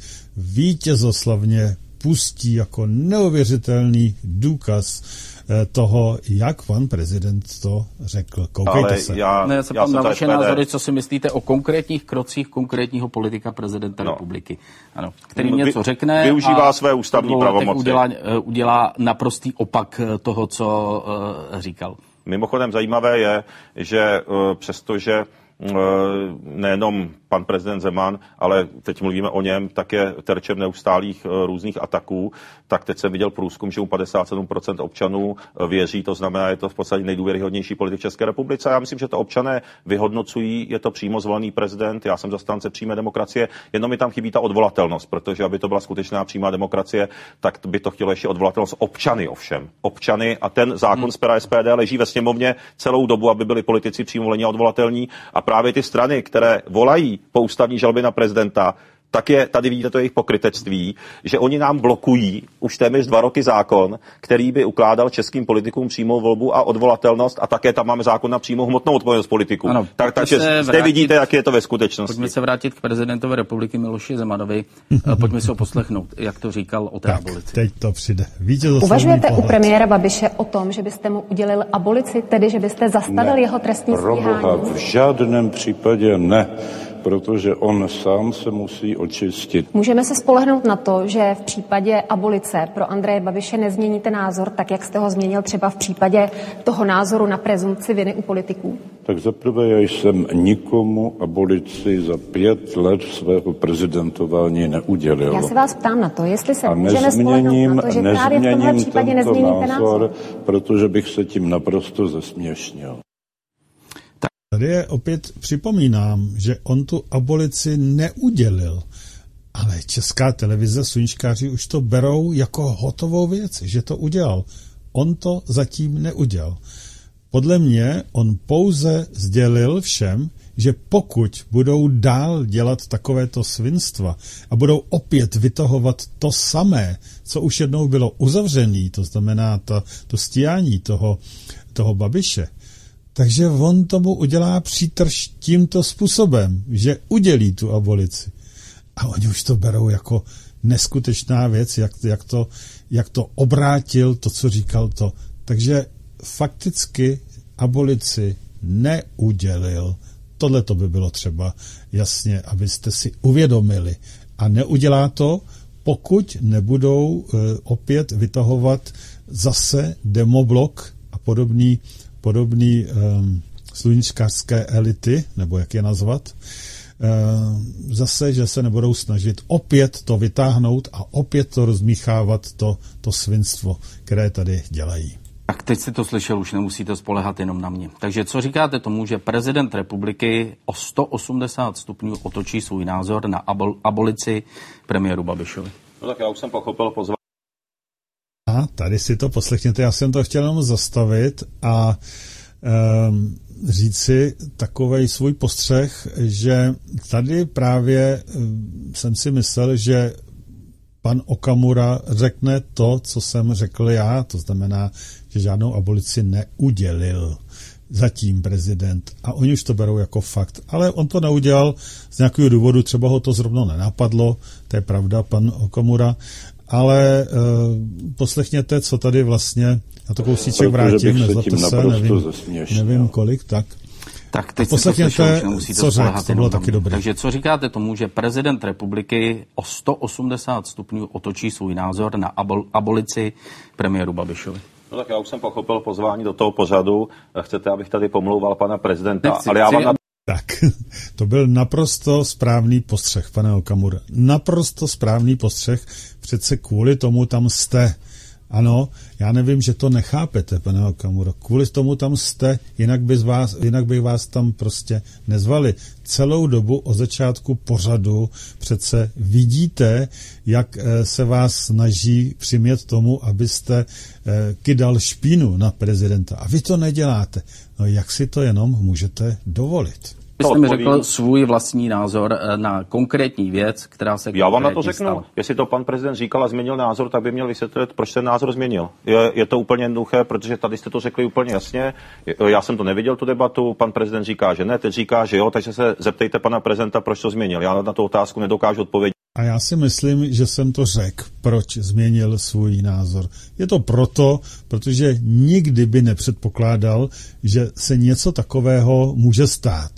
vítězoslavně pustí jako neuvěřitelný důkaz toho, jak pan prezident to řekl. Koukejte ale se. Já, ne, já se já na vaše názory, P D. co si myslíte o konkrétních krocích konkrétního politika prezidenta no. republiky, ano, který Vy, něco řekne využívá a své ústavní pravomoci. Udělá, udělá naprostý opak toho, co uh, říkal. Mimochodem zajímavé je, že uh, přestože uh, nejenom pan prezident Zeman, ale teď mluvíme o něm, tak je terčem neustálých uh, různých ataků, tak teď jsem viděl průzkum, že u padesát sedm procent občanů uh, věří, to znamená, je to v podstatě nejdůvěryhodnější politik v České republice. A já myslím, že to občané vyhodnocují, je to přímo zvolený prezident, já jsem zastánce přímé demokracie, jenom mi tam chybí ta odvolatelnost, protože aby to byla skutečná přímá demokracie, tak by to chtělo ještě odvolatelnost občany ovšem. Občany a ten zákon hmm. z pera S P D leží ve sněmovně celou dobu, aby byli politici přímo volení a odvolatelní a právě ty strany, které volají po ústavní žalbě na prezidenta, tak je, tady vidíte to jejich pokrytectví, že oni nám blokují už téměř dva roky zákon, který by ukládal českým politikům přímou volbu a odvolatelnost a také tam máme zákon na přímou hmotnou odpovědnost politiků. Ano, tak, takže zde vrátit, vidíte, jak je to ve skutečnosti. Pojďme se vrátit k prezidentovi republiky Miloši Zemanovi. Pojďme se ho poslechnout, jak to říkal o té tak, abolici. Teď to přijde. Uvažujete pohled. U premiéra Babiše o tom, že byste mu udělil abolici, tedy že byste zastavil ne, jeho trestní stíhání? V žádném případě ne. protože on sám se musí očistit. Můžeme se spolehnout na to, že v případě abolice pro Andreje Babiše nezměníte názor, tak jak jste ho změnil třeba v případě toho názoru na prezumpci viny u politiků? Tak zaprvé já jsem nikomu abolici za pět let svého prezidentování neudělil. Já se vás ptám na to, jestli se a můžeme spolehnout na to, že právě v tomhle případě nezměníte názor, názor, protože bych se tím naprosto zesměšnil. Tady je opět připomínám, že on tu abolici neudělil, ale Česká televize, sluníčkáři už to berou jako hotovou věc, že to udělal. On to zatím neudělal. Podle mě on pouze sdělil všem, že pokud budou dál dělat takovéto svinstva a budou opět vytahovat to samé, co už jednou bylo uzavřené, to znamená to, to stíhání toho, toho Babiše, takže on tomu udělá přítrž tímto způsobem, že udělí tu abolici. A oni už to berou jako neskutečná věc, jak, jak, to, jak to obrátil, to, co říkal to. Takže fakticky abolici neudělil. Tohle to by bylo třeba jasně, abyste si uvědomili. A neudělá to, pokud nebudou e, opět vytahovat zase demoblok a podobný podobný um, sluníčkářské elity, nebo jak je nazvat, um, zase, že se nebudou snažit opět to vytáhnout a opět to rozmíchávat, to, to svinstvo, které tady dělají. Tak teď jste to slyšel, už nemusíte spolehat jenom na mě. Takže co říkáte tomu, že prezident republiky o sto osmdesát stupňů otočí svůj názor na abol- abolici premiéru Babišovi? No tak já už jsem pochopil pozvání. A tady si to poslechněte, já jsem to chtěl jenom zastavit a um, říct si takovej svůj postřeh, že tady právě um, jsem si myslel, že pan Okamura řekne to, co jsem řekl já, to znamená, že žádnou abolici neudělil zatím prezident. A oni už to berou jako fakt. Ale on to neudělal z nějakého důvodu, třeba ho to zrovna nenapadlo, to je pravda, pan Okamura, ale uh, poslechněte, co tady vlastně, já to kousíček vrátím, nezlobte se, nevím, nevím kolik, tak. Tak teď si to slyšel, už nemusíte co řek, to bylo taky dobré. Takže co říkáte tomu, že prezident republiky o sto osmdesát stupňů otočí svůj názor na abol- abolici premiéru Babišovi? No tak já už jsem pochopil pozvání do toho pořadu. Chcete, abych tady pomlouval pana prezidenta, Nechci, ale já vám... Na... Tak, to byl naprosto správný postřeh, pane Okamura. Naprosto správný postřeh, přece kvůli tomu tam jste. Ano, já nevím, že to nechápete, pane Okamura. Kvůli tomu tam jste, jinak by, vás, jinak by vás tam prostě nezvali. Celou dobu od začátku pořadu přece vidíte, jak se vás snaží přimět tomu, abyste kydal špínu na prezidenta. A vy to neděláte. No jak si to jenom můžete dovolit? Vy jste mi řekl svůj vlastní názor na konkrétní věc, která se Já vám na to řeknu. Stala. Jestli to pan prezident říkal a změnil názor, tak by měl vysvětlit, proč ten názor změnil. Je, je to úplně jednoduché, protože tady jste to řekli úplně jasně. Já jsem to neviděl, tu debatu. Pan prezident říká, že ne, teď říká, že jo, takže se zeptejte pana prezidenta, proč to změnil. Já na tu otázku nedokážu odpovědět. A já si myslím, že jsem to řekl, proč změnil svůj názor. Je to proto, protože nikdy by nepředpokládal, že se něco takového může stát.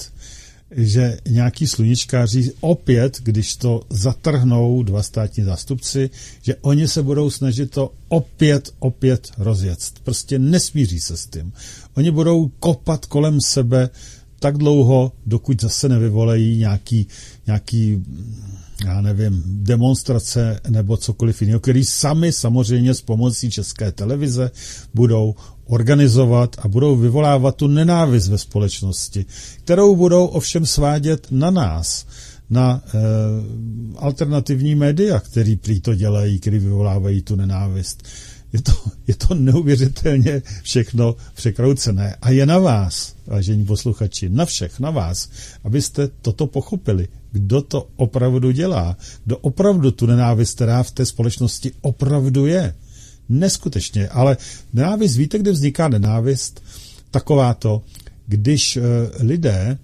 Že nějaký sluníčkáři opět, když to zatrhnou dva státní zástupci, že oni se budou snažit to opět, opět rozjet. Prostě nesmíří se s tím. Oni budou kopat kolem sebe tak dlouho, dokud zase nevyvolejí nějaký, nějaký já nevím, demonstrace nebo cokoliv jiného, který sami samozřejmě s pomocí České televize budou organizovat a budou vyvolávat tu nenávist ve společnosti, kterou budou ovšem svádět na nás, na e, alternativní média, který prý to dělají, který vyvolávají tu nenávist. Je to, je to neuvěřitelně všechno překroucené. A je na vás, vážení posluchači, na všech, na vás, abyste toto pochopili. Kdo to opravdu dělá? Kdo opravdu tu nenávist, která v té společnosti opravdu je? Neskutečně. Ale nenávist, víte, kde vzniká nenávist? Takováto, když e, lidé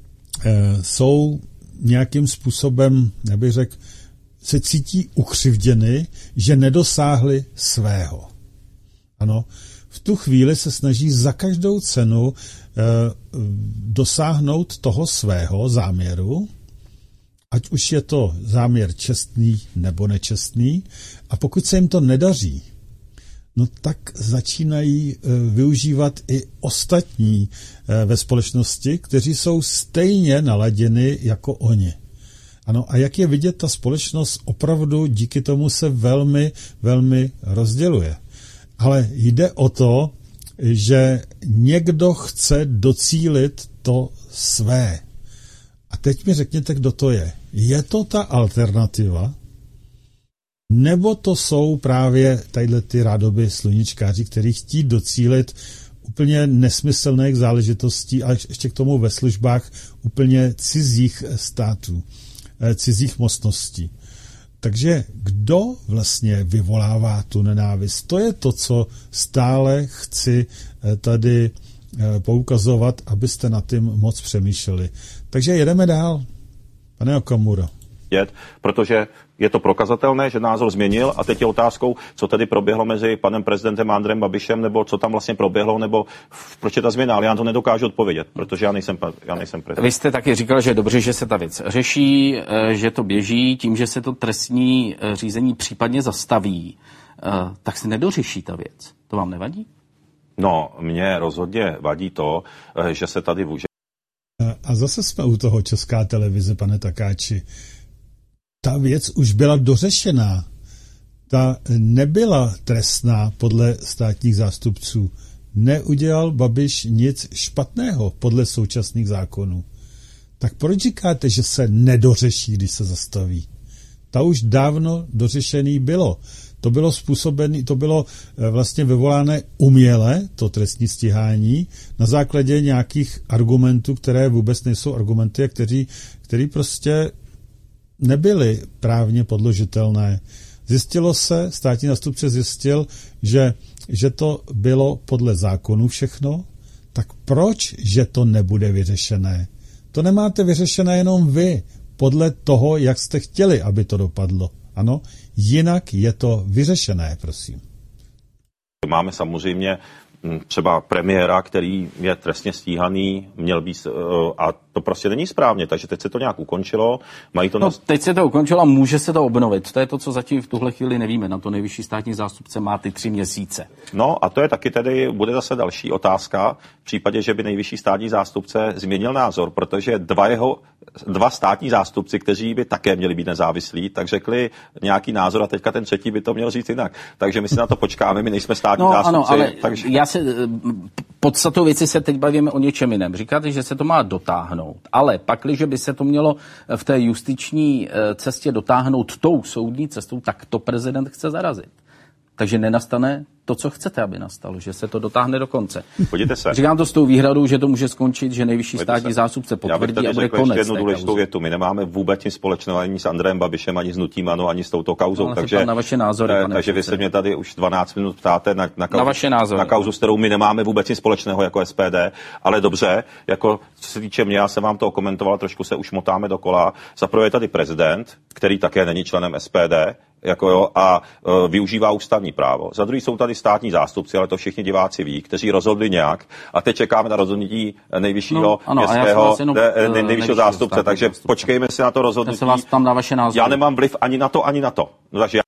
e, jsou nějakým způsobem, já bych řekl, se cítí ukřivděny, že nedosáhli svého. Ano, v tu chvíli se snaží za každou cenu e, dosáhnout toho svého záměru, ať už je to záměr čestný nebo nečestný, a pokud se jim to nedaří, no tak začínají využívat i ostatní ve společnosti, kteří jsou stejně naladěni jako oni. Ano, a jak je vidět, ta společnost opravdu díky tomu se velmi, velmi rozděluje. Ale jde o to, že někdo chce docílit to své. A teď mi řekněte, kdo to je. Je to ta alternativa? Nebo to jsou právě tadyhle ty rádoby sluníčkáři, kteří chtí docílit úplně nesmyslných záležitostí a ještě k tomu ve službách úplně cizích států, cizích mocností. Takže kdo vlastně vyvolává tu nenávist? To je to, co stále chci tady poukazovat, abyste nad tím moc přemýšleli. Takže jedeme dál. Pane Okamuro. Protože je to prokazatelné, že názor změnil a teď je otázkou, co tedy proběhlo mezi panem prezidentem Andrejem Babišem, nebo co tam vlastně proběhlo, nebo proč je ta změna, ale já to nedokážu odpovědět, protože já nejsem, já nejsem prezident. Vy jste taky říkal, že je dobře, že se ta věc řeší, že to běží, tím, že se to trestní řízení případně zastaví, tak se nedořeší ta věc. To vám nevadí? No, mně rozhodně vadí to, že se tady vůže. A zase jsme u toho Česká televize, pane Takáči. Ta věc už byla dořešená. Ta nebyla trestná podle státních zástupců. Neudělal Babiš nic špatného podle současných zákonů. Tak proč říkáte, že se nedořeší, když se zastaví? Ta už dávno dořešený bylo. To bylo způsobené, to bylo vlastně vyvolané uměle, to trestní stíhání, na základě nějakých argumentů, které vůbec nejsou argumenty, a kteří, který prostě nebyly právně podložitelné. Zjistilo se, státní zástupce zjistil, že, že to bylo podle zákonu všechno, tak proč, že to nebude vyřešené? To nemáte vyřešené jenom vy, podle toho, jak jste chtěli, aby to dopadlo. Ano, jinak je to vyřešené, prosím. Máme samozřejmě třeba premiéra, který je trestně stíhaný, měl být, a to prostě není správně, takže teď se to nějak ukončilo. Mají to no, na... Teď se to ukončilo a může se to obnovit. To je to, co zatím v tuhle chvíli nevíme. Na to nejvyšší státní zástupce má ty tři měsíce. No a to je taky tedy, bude zase další otázka, v případě, že by nejvyšší státní zástupce změnil názor, protože dva jeho, dva státní zástupci, kteří by také měli být nezávislí, tak řekli nějaký názor a teďka ten třetí by to měl říct jinak. Takže my si na to počkáme, my nejsme státní no, zástupci. Ano, ale takže... já se, podstatou věci se teď bavíme o něčem jiném. Říkáte, že se to má dotáhnout, ale pakliže by se to mělo v té justiční cestě dotáhnout tou soudní cestou, tak to prezident chce zarazit. Takže nenastane to, co chcete, aby nastalo, že se to dotáhne do konce. Podívejte se. Říkám to s tou výhradou, že to může skončit, že nejvyšší státní zástupce potvrdí a bude konec. Jednu důležitou větu. My nemáme vůbec nic společného ani s Andrejem Babišem, ani s hnutím ANO, ani s touto kauzou. No, takže na vaše názory, eh, takže vy se mě tady už dvanáct minut ptáte na, na, kauzu, na vaše názory. Na kauzu, s kterou my nemáme vůbec nic společného jako S P D, ale dobře, jako co se týče mě, já jsem vám to komentoval, trošku se už motáme dokola. Zaprvé je tady prezident, který také není členem S P D, jako jo, a e, využívá ústavní právo. Za druhý jsou tady státní zástupci, ale to všichni diváci ví, kteří rozhodli nějak a teď čekáme na rozhodnutí nejvyššího no, ano, městského jenom, ne, ne, nejvyššího zástupce, takže zástupce. Počkejme si na to rozhodnutí. Já se vás tam na vaše názory. Já nemám vliv ani na to, ani na to. No, takže já...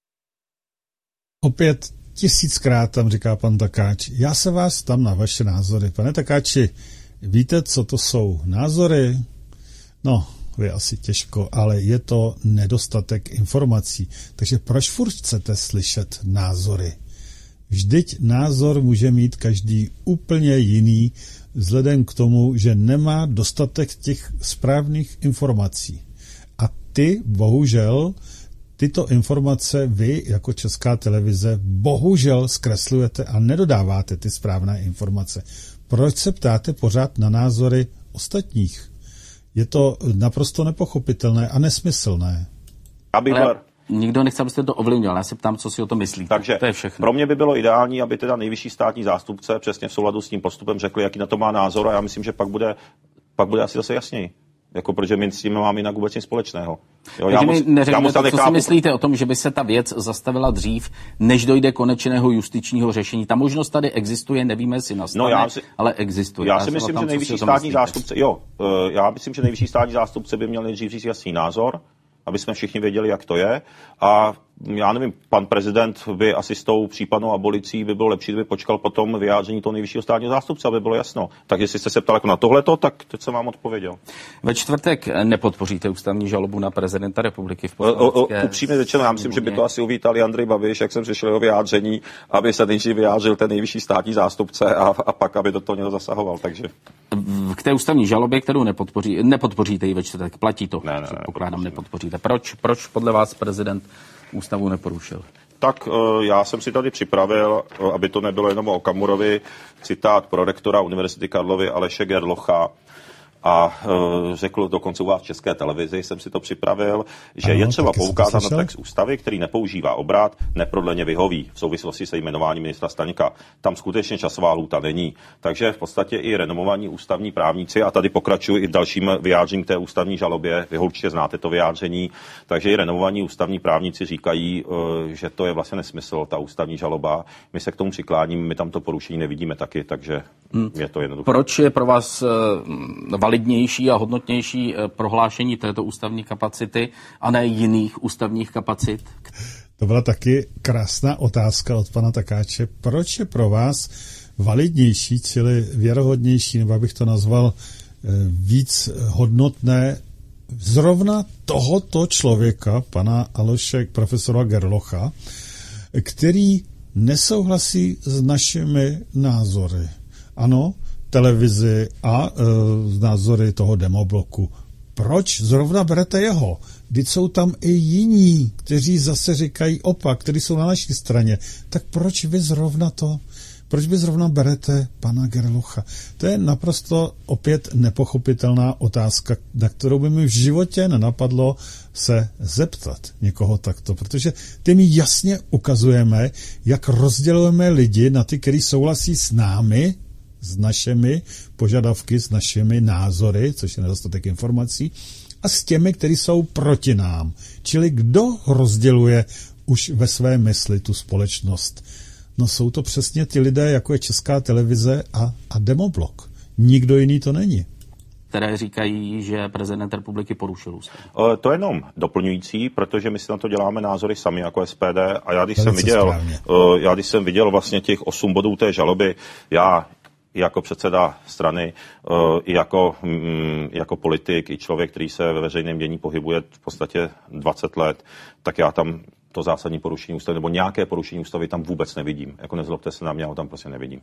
Opět tisíckrát tam říká pan Takáč. Já se vás tam na vaše názory. Pane Takáči, víte, co to jsou názory? No, je asi těžko, ale je to nedostatek informací. Takže proč furt chcete slyšet názory? Vždyť názor může mít každý úplně jiný, vzhledem k tomu, že nemá dostatek těch správných informací. A ty, bohužel, tyto informace vy, jako Česká televize, bohužel zkreslujete a nedodáváte ty správné informace. Proč se ptáte pořád na názory ostatních? Je to naprosto nepochopitelné a nesmyslné. Ale nikdo nechce, abyste to ovlivnil. Já se ptám, co si o to myslíte. Takže to je všechno. Pro mě by bylo ideální, aby teda nejvyšší státní zástupce přesně v souladu s tím postupem řekli, jaký na to má názor, a já myslím, že pak bude, pak bude asi zase jasněji. jako protože my s tím máme jinak vůbec nic společného. Jo, já mi neřeknete, co si myslíte o tom, že by se ta věc zastavila dřív, než dojde konečného justičního řešení. Ta možnost tady existuje, nevíme, jestli nastane, no já si, ale existuje. Já si myslím, že nejvyšší státní zástupce, jo, já myslím, že nejvyšší státní zástupce by měl nejdřív říct jasný názor, aby jsme všichni věděli, jak to je. A já nevím, pan prezident by asi s tou případnou abolicí by bylo lepší, kdyby počkal potom vyjádření toho nejvyššího státního zástupce, aby bylo jasno. Tak jestli jste se ptal jako na tohleto, tak teď jsem vám odpověděl. Ve čtvrtek nepodpoříte ústavní žalobu na prezidenta republiky v poslanecké... Upřímně řečeno, já myslím, že by to asi uvítali Andrej Babiš, jak jsem řešil jeho vyjádření, aby se nejdřív vyjádřil ten nejvyšší státní zástupce a, a pak, aby do toho něco zasahoval. Takže... K té ústavní žalobě, kterou nepodpoří, nepodpoříte ji ve čtvrtek, platí to? Ne, ne, ne, pokládám, nepodpoříte. Proč, proč podle vás prezident ústavu neporušil? Tak já jsem si tady připravil, aby to nebylo jenom o Okamurovi, citát prorektora Univerzity Karlovy Aleše Gerlocha, a e, řekl dokonce u vás v České televizi, jsem si to připravil, že ano, je třeba poukázat na text ústavy, který nepoužívá obrat, neprodleně vyhoví v souvislosti se jmenováním ministra Staňka. Tam skutečně časová lhůta není. Takže v podstatě i renomovaní ústavní právníci, a tady pokračuji i v dalším vyjádření k té ústavní žalobě, vy určitě znáte to vyjádření, takže i renomovaní ústavní právníci říkají, e, že to je vlastně nesmysl, ta ústavní žaloba. My se k tomu přikláníme, my tam to porušení nevidíme taky, takže hmm. je to jednoduché. Proč je pro vás e, validnější a hodnotnější prohlášení této ústavní kapacity a ne jiných ústavních kapacit? To byla taky krásná otázka od pana Takáče. Proč je pro vás validnější, čili věrohodnější, nebo abych to nazval víc hodnotné, zrovna tohoto člověka, pana Aleše, profesora Gerlocha, který nesouhlasí s našimi názory? Ano, televizi a e, názory toho demobloku. Proč zrovna berete jeho? Vždyť jsou tam i jiní, kteří zase říkají opak, kteří jsou na naší straně. Tak proč vy zrovna to? Proč vy zrovna berete pana Gerlocha? To je naprosto opět nepochopitelná otázka, na kterou by mi v životě nenapadlo se zeptat někoho takto, protože ty my jasně ukazujeme, jak rozdělujeme lidi na ty, kteří souhlasí s námi, s našimi požadavky, s našimi názory, což je nedostatek informací, a s těmi, kteří jsou proti nám. Čili kdo rozděluje už ve své mysli tu společnost? No jsou to přesně ty lidé, jako je Česká televize a, a Demoblok. Nikdo jiný to není. Které říkají, že prezident republiky porušil ústavu. To je jenom doplňující, protože my si na to děláme názory sami jako S P D a já když jsem viděl, správně. já když jsem viděl vlastně těch osm bodů té žaloby, já i jako předseda strany, i jako, jako politik, i člověk, který se ve veřejném dění pohybuje v podstatě dvacet let, tak já tam to zásadní porušení ústavy, nebo nějaké porušení ústavy tam vůbec nevidím. Jako nezlobte se na mě, já ho tam prostě nevidím.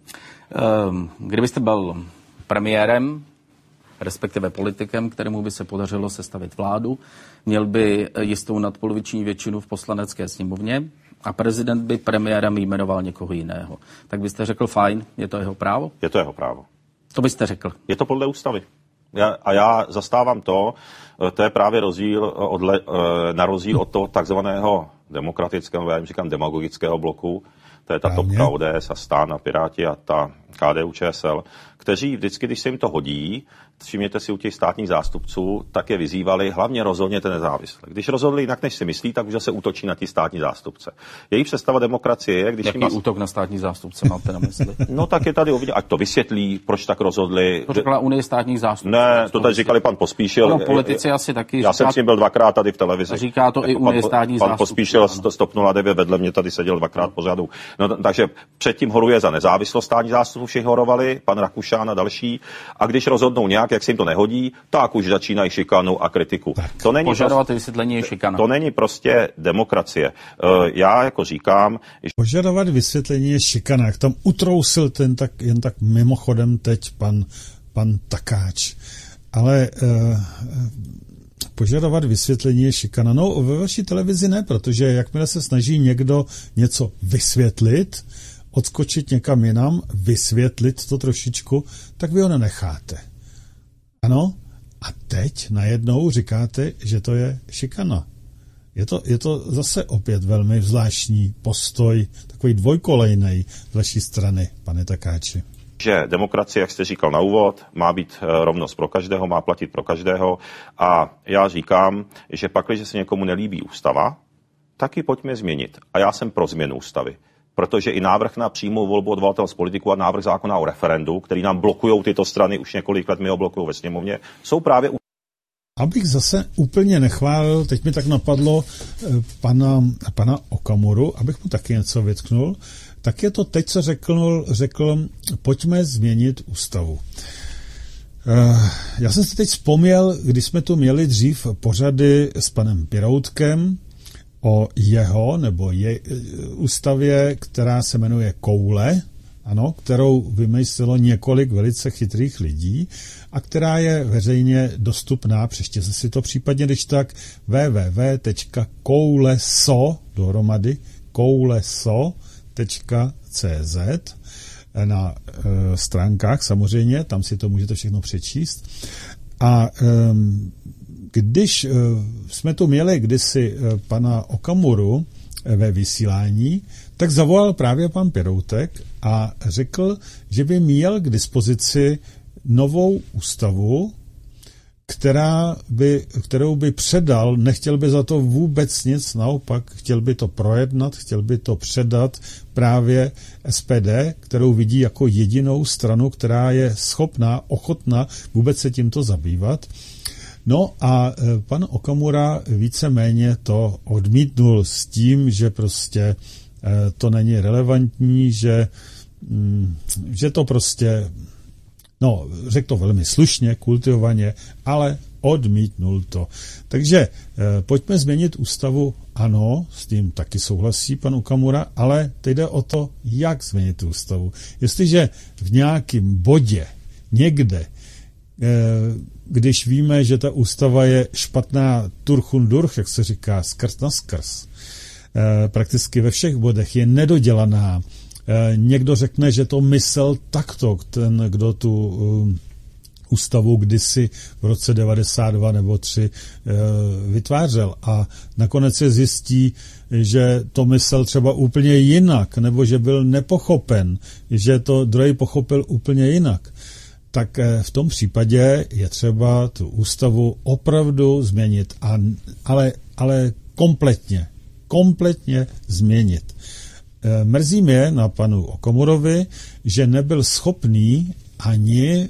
Kdybyste byl premiérem, respektive politikem, kterému by se podařilo sestavit vládu, měl by jistou nadpoloviční většinu v poslanecké sněmovně a prezident by premiérem jmenoval někoho jiného. Tak byste řekl, fajn, je to jeho právo? Je to jeho právo. To byste řekl? Je to podle ústavy. Já, a já zastávám to, to je právě rozdíl odle, na rozdíl od toho takzvaného demokratického, já jim říkám demagogického bloku, to je ta Právně. topka O D S a STAN a Piráti a ta K D U Č S L, kteří vždycky, když se jim to hodí, všimněte si u těch státních zástupců, tak je vyzývali, hlavně rozhodněte nezávisle. Když rozhodli jinak, než si myslí, tak už se útočí na ti státní zástupce. Její představa demokracie je, když... Jaký jim... útok na státní zástupce máte na mysli? No tak je tady uvidět, ať to vysvětlí, proč tak rozhodli. To řekla Unie státních zástupců. Ne, to tady říkali pan Pospíšil. No, politici asi taky. Já jsem s ním byl dvakrát tady v televizi. Říká to jako i Unie státních zástupců. Pan Pospíšil z TOP nula devět vedle mě tady seděl dvakrát no. pořadu. No, takže předtím horuje za nezávislost státních zástupců, všichni horovali, pan Rakušan a další. A když rozhodnou nějak, jak se jim to nehodí, tak už začínají šikanu a kritiku. Tak, to není požadovat prostě, vysvětlení je šikana. To není prostě demokracie. Já jako říkám... Požadovat vysvětlení je šikana. Jak tam utrousil ten tak, jen tak mimochodem teď pan, pan Takáč. Ale eh, požadovat vysvětlení je šikana. No ve vaší televizi ne, protože jakmile se snaží někdo něco vysvětlit, odskočit někam jinam, vysvětlit to trošičku, tak vy ho nenecháte. Ano? A teď najednou říkáte, že to je šikana. Je to, je to zase opět velmi zvláštní postoj, takový dvojkolejnej z vaší strany, pane Takáči. že demokracie, jak jste říkal na úvod, má být rovnost pro každého, má platit pro každého a já říkám, že pak, když se někomu nelíbí ústava, tak ji pojďme změnit. A já jsem pro změnu ústavy. Protože i návrh na přímou volbu odvolatel z politiků a návrh zákona o referendu, který nám blokují tyto strany, už několik let mi ho blokují ve sněmovně, jsou právě... Abych zase úplně nechválil, teď mi tak napadlo pana, pana Okamuru, abych mu taky něco vytknul, tak je to teď, co řekl, řekl pojďme změnit ústavu. Já jsem si teď vzpomněl, když jsme tu měli dřív pořady s panem Piroutkem o jeho nebo je ústavě, která se jmenuje Koule, ano, kterou vymyslelo několik velice chytrých lidí a která je veřejně dostupná, přečtěte si to případně, když tak, w w w tečka kouleso dohromady kouleso tečka c z na e, stránkách samozřejmě, tam si to můžete všechno přečíst. A e, když e, jsme tu měli kdysi e, pana Okamuru e, ve vysílání, tak zavolal právě pan Piroutek a řekl, že by měl k dispozici novou ústavu, která by, kterou by předal, nechtěl by za to vůbec nic, naopak chtěl by to projednat, chtěl by to předat právě S P D, kterou vidí jako jedinou stranu, která je schopná, ochotná vůbec se tímto zabývat. No a pan Okamura víceméně to odmítnul s tím, že prostě to není relevantní, že, že to prostě, no, řekl to velmi slušně, kultivovaně, ale odmítnul to. Takže eh, pojďme změnit ústavu, ano, s tím taky souhlasí pan Okamura, ale teď jde o to, jak změnit tu ústavu. Jestliže v nějakém bodě, někde, eh, když víme, že ta ústava je špatná turchun durch, jak se říká, skrz na skrz, eh, prakticky ve všech bodech je nedodělaná, někdo řekne, že to myslel takto, ten, kdo tu um, ústavu kdysi v roce devadesát dva nebo tři uh, vytvářel a nakonec se zjistí, že to myslel třeba úplně jinak, nebo že byl nepochopen, že to druhý pochopil úplně jinak. Tak uh, v tom případě je třeba tu ústavu opravdu změnit, a, ale, ale kompletně, kompletně změnit. Mrzí mě na panu Okamurovi, že nebyl schopný ani e,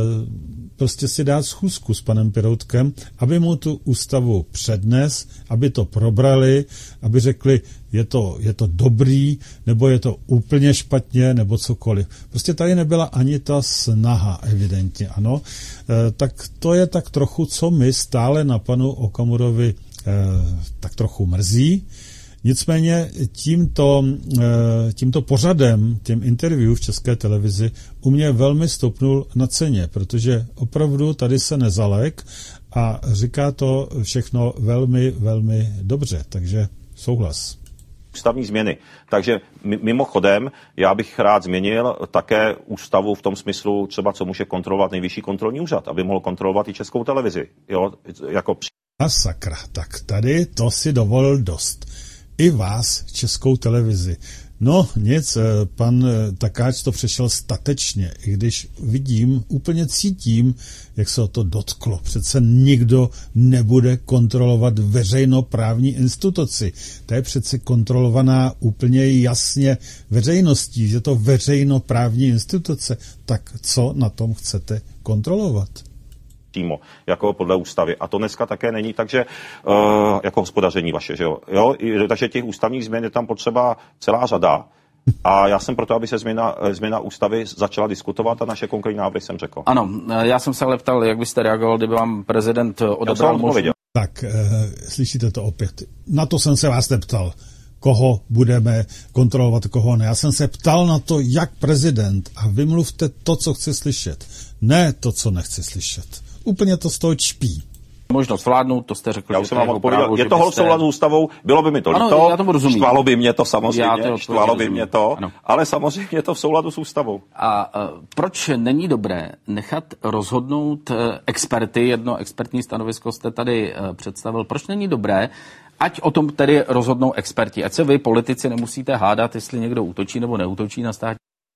prostě si dát schůzku s panem Piroutkem, aby mu tu ústavu přednes, aby to probrali, aby řekli, je to, je to dobrý, nebo je to úplně špatně, nebo cokoliv. Prostě tady nebyla ani ta snaha, evidentně, ano. E, tak to je tak trochu, co mi stále na panu Okamurovi e, tak trochu mrzí. Nicméně tímto, tímto pořadem, tím interview v České televizi u mě velmi stopnul na ceně, protože opravdu tady se nezalek a říká to všechno velmi, velmi dobře, takže souhlas. Ústavní změny. Takže mimochodem, já bych rád změnil také ústavu v tom smyslu třeba, co může kontrolovat Nejvyšší kontrolní úřad, aby mohl kontrolovat i Českou televizi. Jo, jako... A sakra, tak tady to si dovolil dost. I vás, Českou televizi. No nic, pan Takáč to přešel statečně, i když vidím, úplně cítím, jak se o to dotklo. Přece nikdo nebude kontrolovat veřejnoprávní instituci. To je přece kontrolovaná úplně jasně veřejností, že to veřejnoprávní instituce. Tak co na tom chcete kontrolovat? Přímo, jako podle ústavy. A to dneska také není, takže uh, jako hospodaření vaše, že jo? jo? Takže těch ústavních změn je tam potřeba celá řada. A já jsem proto, aby se změna, změna ústavy začala diskutovat a naše konkrétní návrhy jsem řekl. Ano, já jsem se ale ptal, jak byste reagoval, kdyby vám prezident odebral možnost. Tak, e, slyšíte to opět. Na to jsem se vás neptal. Koho budeme kontrolovat, koho ne. Já jsem se ptal na to, jak prezident, a vymluvte to, co chci slyšet. Ne to, co nechci slyšet. Úplně to z toho čpí. Možnost vládnout, to jste řekl. Já už jsem vám odpověděl. Je to hol v souladu s ústavou, bylo by mi to líto. Ano, já tomu rozumím. Štvalo by mě to samozřejmě, štvalo by mě to, ano. Ale samozřejmě je to v souladu s ústavou. A uh, proč není dobré nechat rozhodnout uh, experty, jedno expertní stanovisko jste tady uh, představil, proč není dobré, ať o tom tedy rozhodnou experti, ať se vy, politici, nemusíte hádat, jestli někdo útočí nebo neútočí na státní.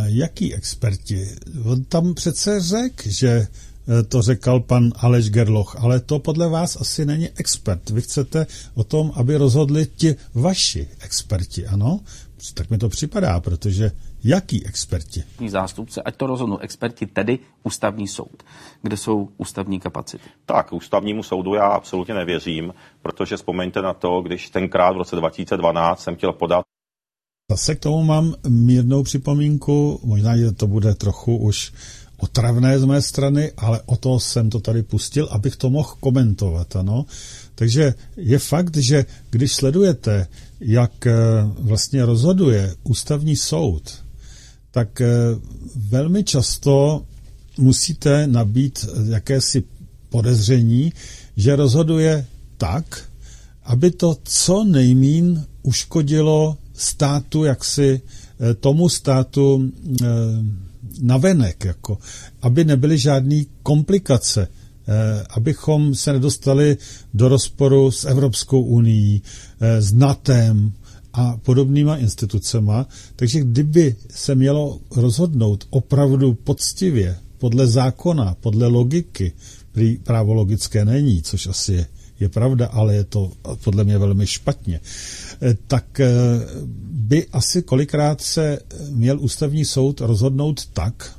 Jaký experti? On tam přece řekl, že to řekl pan Aleš Gerloch, ale to podle vás asi není expert. Vy chcete o tom, aby rozhodli ti vaši experti, ano? Tak mi to připadá, protože jaký experti? Zástupce, ať to rozhodnou experti, tedy ústavní soud. Kde jsou ústavní kapacity? Tak, ústavnímu soudu já absolutně nevěřím, protože vzpomeňte na to, když tenkrát v roce dva tisíce dvanáct jsem chtěl podat. Zase k tomu mám mírnou připomínku, možná, že to bude trochu už otravné z mé strany, ale o to jsem to tady pustil, abych to mohl komentovat, ano. Takže je fakt, že když sledujete, jak vlastně rozhoduje ústavní soud, tak velmi často musíte nabít jakési podezření, že rozhoduje tak, aby to co nejmín uškodilo státu, jaksi tomu státu navenek, jako, aby nebyly žádné komplikace, abychom se nedostali do rozporu s Evropskou unií, s NATEM a podobnýma institucema. Takže kdyby se mělo rozhodnout opravdu poctivě, podle zákona, podle logiky, prý právo logické není, což asi je, je pravda, ale je to podle mě velmi špatně, tak by asi kolikrát se měl ústavní soud rozhodnout tak,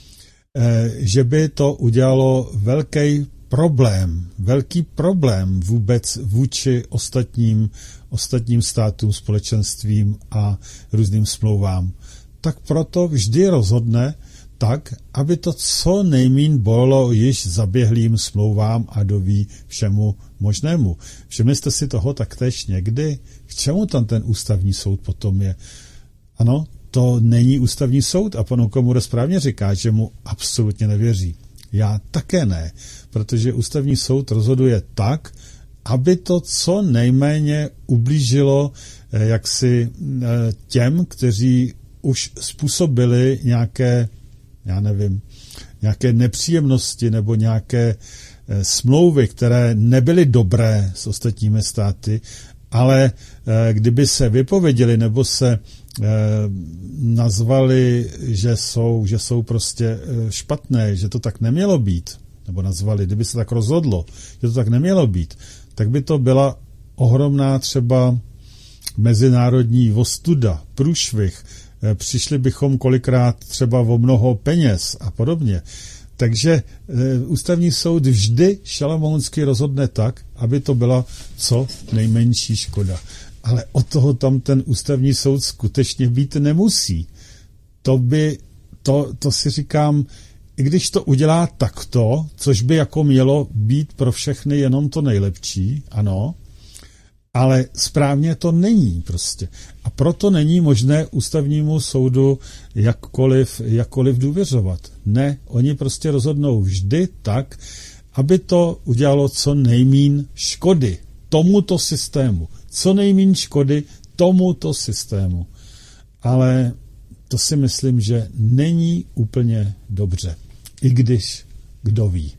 že by to udělalo velký problém, velký problém vůbec vůči ostatním, ostatním státům, společenstvím a různým smlouvám. Tak proto vždy rozhodne tak, aby to co nejmín bylo již zaběhlým smlouvám a doví všemu možnému. Všimli jste si toho taktéž někdy? K čemu tam ten ústavní soud potom je? Ano, to není ústavní soud a pan Okamura správně říká, že mu absolutně nevěří. Já také ne, protože ústavní soud rozhoduje tak, aby to co nejméně ublížilo jaksi těm, kteří už způsobili nějaké, já nevím, nějaké nepříjemnosti nebo nějaké smlouvy, které nebyly dobré s ostatními státy, ale kdyby se vypověděli nebo se nazvali, že jsou, že jsou prostě špatné, že to tak nemělo být, nebo nazvali, kdyby se tak rozhodlo, že to tak nemělo být, tak by to byla ohromná třeba mezinárodní ostuda, průšvih, přišli bychom kolikrát třeba o mnoho peněz a podobně. Takže e, ústavní soud vždy šalamounsky rozhodne tak, aby to byla co nejmenší škoda. Ale od toho tam ten ústavní soud skutečně být nemusí. To by, to, to si říkám, i když to udělá takto, což by jako mělo být pro všechny jenom to nejlepší, ano, ale správně to není prostě. A proto není možné ústavnímu soudu jakkoliv, jakkoliv důvěřovat. Ne, oni prostě rozhodnou vždy tak, aby to udělalo co nejmín škody tomuto systému. Co nejmín škody tomuto systému. Ale to si myslím, že není úplně dobře. I když, kdo ví.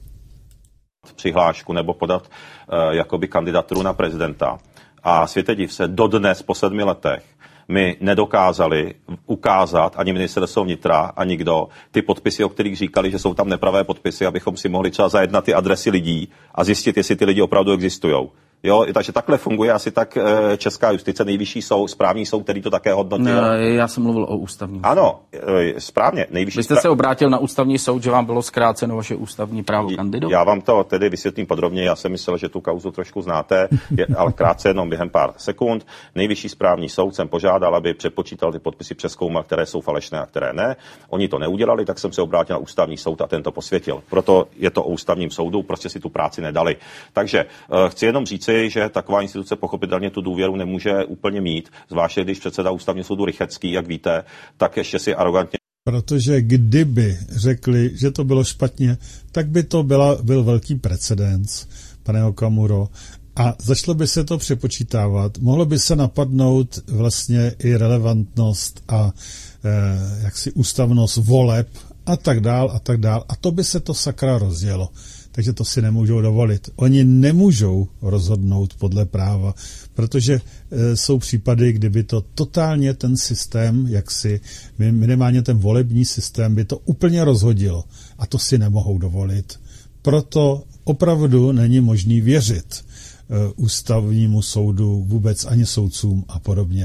Přihlášku nebo podat uh, jakoby kandidaturu na prezidenta. A světe div se, dodnes po sedmi letech my nedokázali ukázat ani ministerstvo vnitra, ani kdo ty podpisy, o kterých říkali, že jsou tam nepravé podpisy, abychom si mohli třeba zajednat ty adresy lidí a zjistit, jestli ty lidi opravdu existujou. Jo, takže takhle funguje asi tak e, česká justice, nejvyšší soud, správní soud, který to také hodnotil. Ne, já jsem mluvil o ústavním. Ano, e, správně. Nejvyšší Vy jste spra... se obrátil na ústavní soud, že vám bylo zkráceno vaše ústavní právo kandidovat? Já vám to tedy vysvětlím podrobně. Já jsem myslel, že tu kauzu trošku znáte, je, ale krátce jenom během pár sekund. Nejvyšší správní soud jsem požádal, aby přepočítal ty podpisy, přezkoumal, které jsou falešné a které ne. Oni to neudělali, tak jsem se obrátil na ústavní soud a ten to posvětil. Proto je to o ústavním soudu, prostě si tu práci nedali. Takže e, chci jenom říct, že taková instituce pochopitelně tu důvěru nemůže úplně mít, zvláště když předseda ústavního soudu Rychetský, jak víte, tak ještě si arrogantně. Protože kdyby řekli, že to bylo špatně, tak by to byla, byl velký precedens, pane Okamuro, a začalo by se to přepočítávat. Mohlo by se napadnout vlastně i relevantnost a eh, jaksi ústavnost voleb a tak dál a tak dál. A to by se to sakra rozjelo. takže to si nemůžou dovolit. Oni nemůžou rozhodnout podle práva, protože e, jsou případy, kdyby to totálně ten systém, jaksi minimálně ten volební systém by to úplně rozhodil a to si nemohou dovolit. Proto opravdu není možný věřit e, ústavnímu soudu, vůbec ani soudcům a podobně.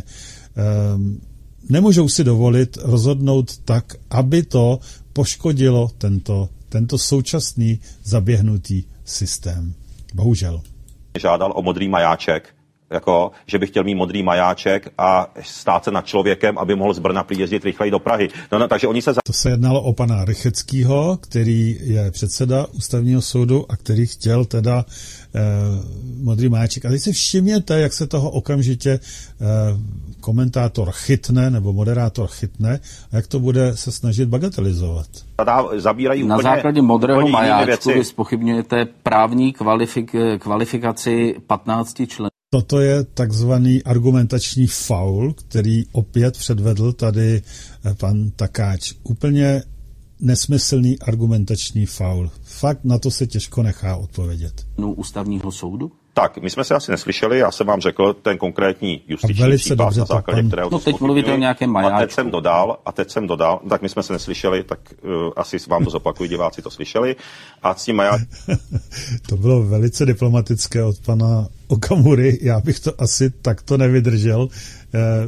E, nemůžou si dovolit rozhodnout tak, aby to poškodilo tento, tento současný zaběhnutý systém. Bohužel. Žádal o modrý majáček, jako, že by chtěl mít modrý majáček a stát se nad člověkem, aby mohl z Brna prý jezdit rychleji do Prahy. No, no, takže oni se... To se jednalo o pana Rycheckýho, který je předseda ústavního soudu a který chtěl teda eh, modrý majáček. A teď si všimněte, jak se toho okamžitě eh, komentátor chytne, nebo moderátor chytne a jak to bude se snažit bagatelizovat. Zabírají Na úplně, základě modrého majáčku vy věci. zpochybňujete právní kvalifik, kvalifikaci patnácti členů. Toto je takzvaný argumentační faul, který opět předvedl tady pan Takáč. Úplně nesmyslný argumentační faul. Fakt na to se těžko nechá odpovědět. No, ústavního soudu? Tak, my jsme se asi neslyšeli, já jsem vám řekl ten konkrétní justiční případ, na základě pan... kterého no, teď mluvíte o nějakém majáčku. A teď jsem dodal, a teď jsem dodal, tak my jsme se neslyšeli, tak uh, asi vám to zopakuju, diváci to slyšeli. A s tím majáčkem... To bylo velice diplomatické od pana Okamury, já bych to asi takto nevydržel. Eh,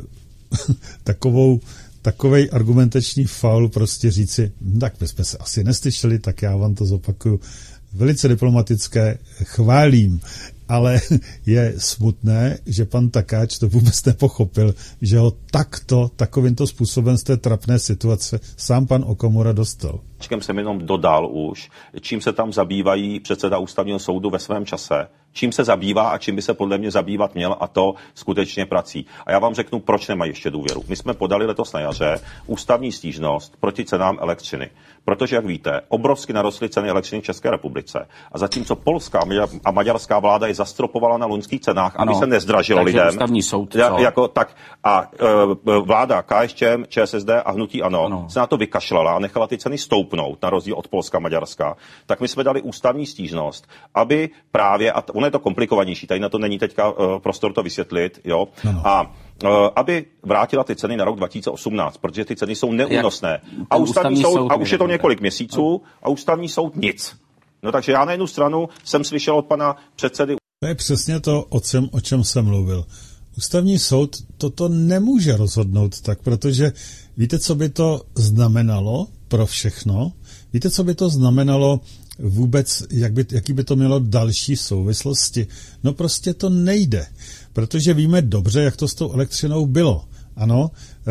takovou takovej argumentační faul prostě říci, tak my jsme se asi neslyšeli, tak já vám to zopakuju. Velice diplomatické, chválím, ale je smutné, že pan Takáč to vůbec nepochopil, že ho takto, takovýmto způsobem z té trapné situace sám pan Okamura dostal. Jsem jenom dodal už, čím se tam zabývají předseda ústavního soudu ve svém čase, čím se zabývá a čím by se podle mě zabývat měl, a to skutečně prací. A já vám řeknu, proč nemají ještě důvěru. My jsme podali letos na jaře ústavní stížnost proti cenám elektřiny, protože, jak víte, obrovsky narostly ceny elektřiny v České republice. A zatímco polská a maďarská vláda je zastropovala na loňských cenách, ano, aby se nezdražilo lidem. Ústavní soud, ja, jako, tak, a e, vláda K S Č M, Č S S D a hnutí ANO, ano, se na to vykašlala a nechala ty ceny stoupnout, na rozdíl od Polska a Maďarska. Tak my jsme dali ústavní stížnost, aby právě, a ono je to komplikovanější, tady na to není teďka uh, prostor to vysvětlit, jo, ano. a uh, aby vrátila ty ceny na rok dva tisíce osmnáct, protože ty ceny jsou neúnosné. A ústavní, ústavní soud, soud, a už je to několik měsíců, a ústavní soud nic. No takže já na jednu stranu jsem slyšel od pana předsedy... To je přesně to, o čem, o čem jsem mluvil. Ústavní soud toto nemůže rozhodnout tak, protože víte, co by to znamenalo pro všechno? Víte, co by to znamenalo vůbec, jak by, jaký by to mělo další souvislosti? No prostě to nejde, protože víme dobře, jak to s tou elektřinou bylo. Ano,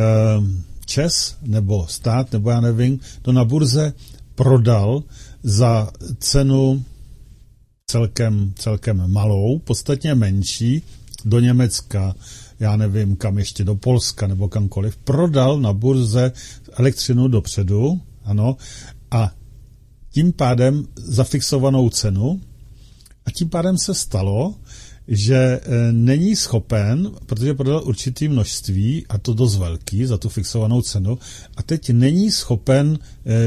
ČEZ nebo stát, nebo já nevím, to na burze prodal za cenu celkem, celkem malou, podstatně menší, do Německa, já nevím, kam ještě, do Polska nebo kamkoliv, prodal na burze elektřinu dopředu, ano, a tím pádem zafixovanou cenu a tím pádem se stalo, že není schopen, protože prodal určitý množství, a to dost velký, za tu fixovanou cenu, a teď není schopen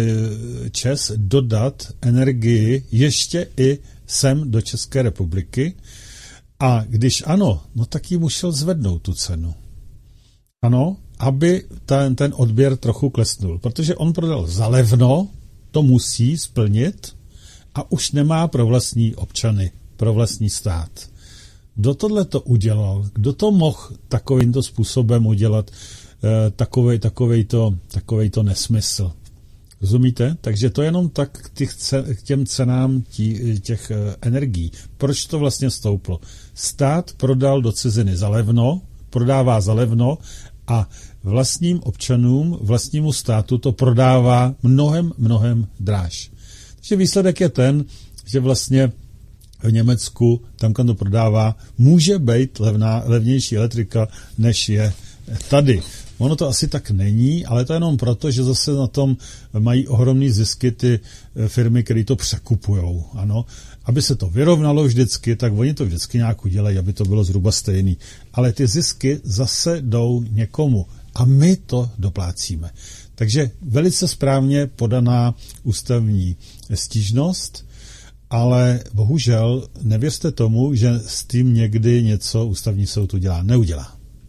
ČEZ dodat energii ještě i sem do České republiky, a když ano, no tak jí musel zvednout tu cenu. Ano, aby ten, ten odběr trochu klesnul, protože on prodal za levno, to musí splnit a už nemá pro vlastní občany, pro vlastní stát. Kdo tohle to udělal? Kdo to mohl takovýmto způsobem udělat eh, takovej, takovejto, takovejto nesmysl? Rozumíte? Takže to jenom tak k, těch, k těm cenám tí, těch eh, energií. Proč to vlastně stouplo? Stát prodal do ciziny za levno, prodává za levno a vlastním občanům, vlastnímu státu to prodává mnohem, mnohem dráž. Takže výsledek je ten, že vlastně v Německu, tam, kam to prodává, může být levná, levnější elektrika, než je tady. Ono to asi tak není, ale to jenom proto, že zase na tom mají ohromný zisky ty firmy, které to překupujou. Ano. Aby se to vyrovnalo vždycky, tak oni to vždycky nějak udělají, aby to bylo zhruba stejný. Ale ty zisky zase jdou někomu a my to doplácíme. Takže velice správně podaná ústavní stížnost ale bohužel nevěřte tomu, že s tím někdy něco ústavní soud udělá. Neudělá.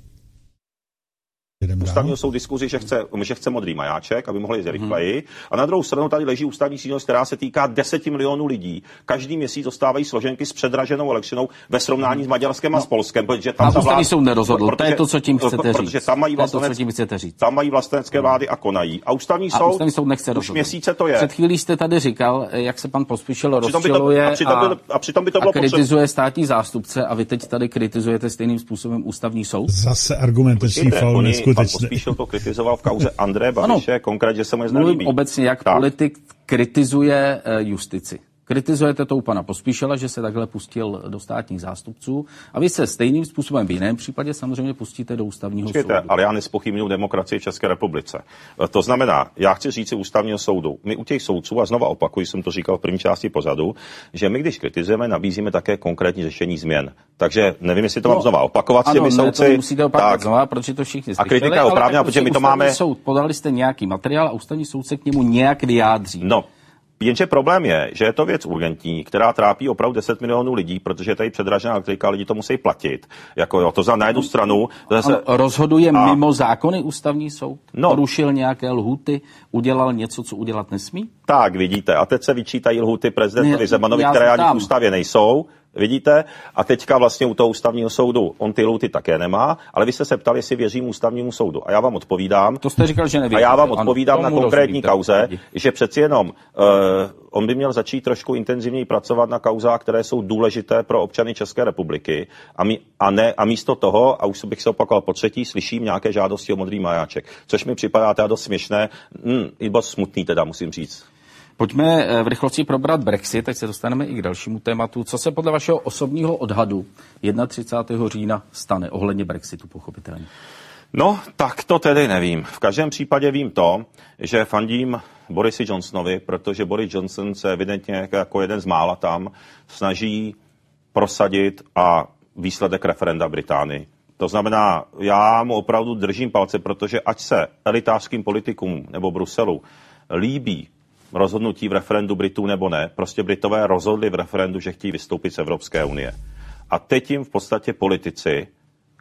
Ústavního soud diskuzi, že chce, že chce modrý majáček, aby mohli jít rychleji. Hmm. A na druhou stranu tady leží ústavní stížnost, která se týká deseti milionů lidí. Každý měsíc dostávají složenky s předraženou elektřinou ve srovnání s Maďarskem a no. s Polskem, protože tam a ústavní vlád... soud nerozhodl. Protože, to je to, co tím chcete říct. Protože tam mají, vlastenec... to, chcete říct. Tam mají vlastenecké vlády a konají. A ústavní a soud, ústavní soud nechce už rozhodl. Měsíce to je. Před chvílí jste tady říkal, jak se pan Pospíšil rozčiluje a, přitom by to, a, přitom by to bylo a kritizuje potřeba... státní zástupce a vy teď tady kritizujete stejným způsobem ústavní soud. Zase argumentační faul neskutečný. Kritizoval v kauze Andreje Babiše, konkrétně, že se mu Mluvím nelíbí. obecně, jak tak. Politik kritizuje justici. Kritizujete to u pana Pospíšila, že se takhle pustil do státních zástupců a vy se stejným způsobem v jiném případě samozřejmě pustíte do ústavního Počkejte, soudu. Ale já nezpochybňuji demokracii v České republice. To znamená, já chci říct si ústavního soudu, my u těch soudců, a znova opakuju, jsem to říkal v první části pořadu, že my, když kritizujeme, nabízíme také konkrétní řešení změn. Takže nevím, jestli to no, mám znova opakovat s těmi soudci. Ano, musíte opakovat tak. znova, protože to všichni slyšeli. A kritika je oprávněná, protože my to máme... Soud, podali jste nějaký materiál a ústavní soud se k němu nějak vyjádří. No. Jenže problém je, že je to věc urgentní, která trápí opravdu deset milionů lidí, protože tady předražená elektrika, lidi to musí platit. Jako jo, to za na jednu stranu... Zase... Ano, rozhoduje a... mimo zákony ústavní soud? No. Porušil nějaké lhůty? Udělal něco, co udělat nesmí? Tak, vidíte. A teď se vyčítají lhůty prezidentovi Zemanovi, které ani v ústavě nejsou. Vidíte? A teďka vlastně u toho ústavního soudu on ty lhůty také nemá, ale vy jste se ptali, jestli věřím ústavnímu soudu. A já vám odpovídám. To jste říkal, že nevěříte. A já vám odpovídám ano, na konkrétní kauze, že přeci jenom uh, on by měl začít trošku intenzivněji pracovat na kauzách, které jsou důležité pro občany České republiky. A, mi, a, ne, a místo toho, a už bych se opakoval po třetí, slyším nějaké žádosti o modrý majáček. Což mi připadá teda dost směšné, mm, i dost smutný teda, musím říct. Pojďme v rychlosti probrat Brexit, teď se dostaneme i k dalšímu tématu. Co se podle vašeho osobního odhadu třicátého prvního října stane ohledně Brexitu, pochopitelně? No, tak to tedy nevím. V každém případě vím to, že fandím Borisi Johnsonovi, protože Boris Johnson se evidentně jako jeden z mála tam snaží prosadit a výsledek referenda Británii. To znamená, já mu opravdu držím palce, protože ať se elitářským politikům nebo Bruselu líbí rozhodnutí v referendu Britů nebo ne, prostě Britové rozhodli v referendu, že chtějí vystoupit z Evropské unie. A teď jim v podstatě politici e,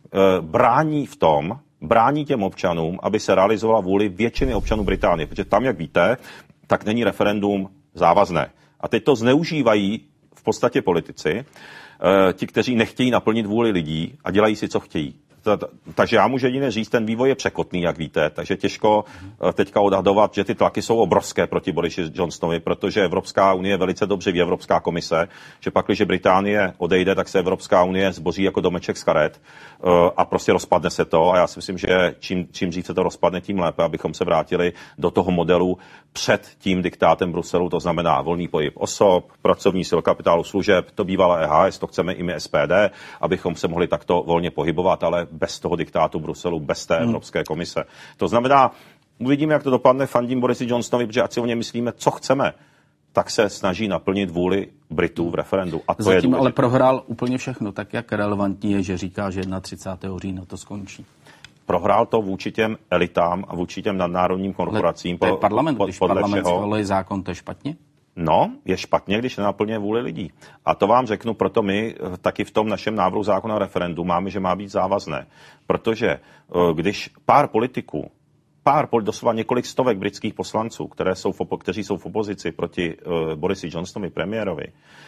brání v tom, brání těm občanům, aby se realizovala vůli většiny občanů Británie, protože tam, jak víte, tak není referendum závazné. A teď to zneužívají v podstatě politici, e, ti, kteří nechtějí naplnit vůli lidí a dělají si, co chtějí. Takže já můžu jedině říct, ten vývoj je překotný, jak víte, takže těžko teďka odhadovat, že ty tlaky jsou obrovské proti Borisi Johnsonovi, protože Evropská unie velice dobře ví, Evropská komise, že pak, když Británie odejde, tak se Evropská unie zboří jako domeček z karet a prostě rozpadne se to a já si myslím, že čím, čím dřív se to rozpadne, tím lépe, abychom se vrátili do toho modelu před tím diktátem Bruselu, to znamená volný pohyb osob, pracovní sil, kapitálu, služeb, to bývala E H S, to chceme i my S P D, abychom se mohli takto volně pohybovat, ale bez toho diktátu Bruselu, bez té hmm. Evropské komise. To znamená, uvidíme, jak to dopadne, fandím Borisi Johnsonovi, protože ať si o něm myslíme, co chceme, tak se snaží naplnit vůli Britů v referendu. A to Zatím je důležité. Ale prohrál úplně všechno, tak jak relevantní je, že říká, že třicátého prvního října to skončí. Prohrál to vůči těm elitám a vůči těm nadnárodním korporacím. Ale to je parlament, po, když parlament schvaluje zákon, to je špatně? No, je špatně, když nenaplňuje vůli lidí. A to vám řeknu, proto my taky v tom našem návrhu zákona o referendu máme, že má být závazné. Protože když pár politiků, pár, doslova několik stovek britských poslanců, které jsou v, kteří jsou v opozici proti uh, Borisi Johnsonovi, premiérovi,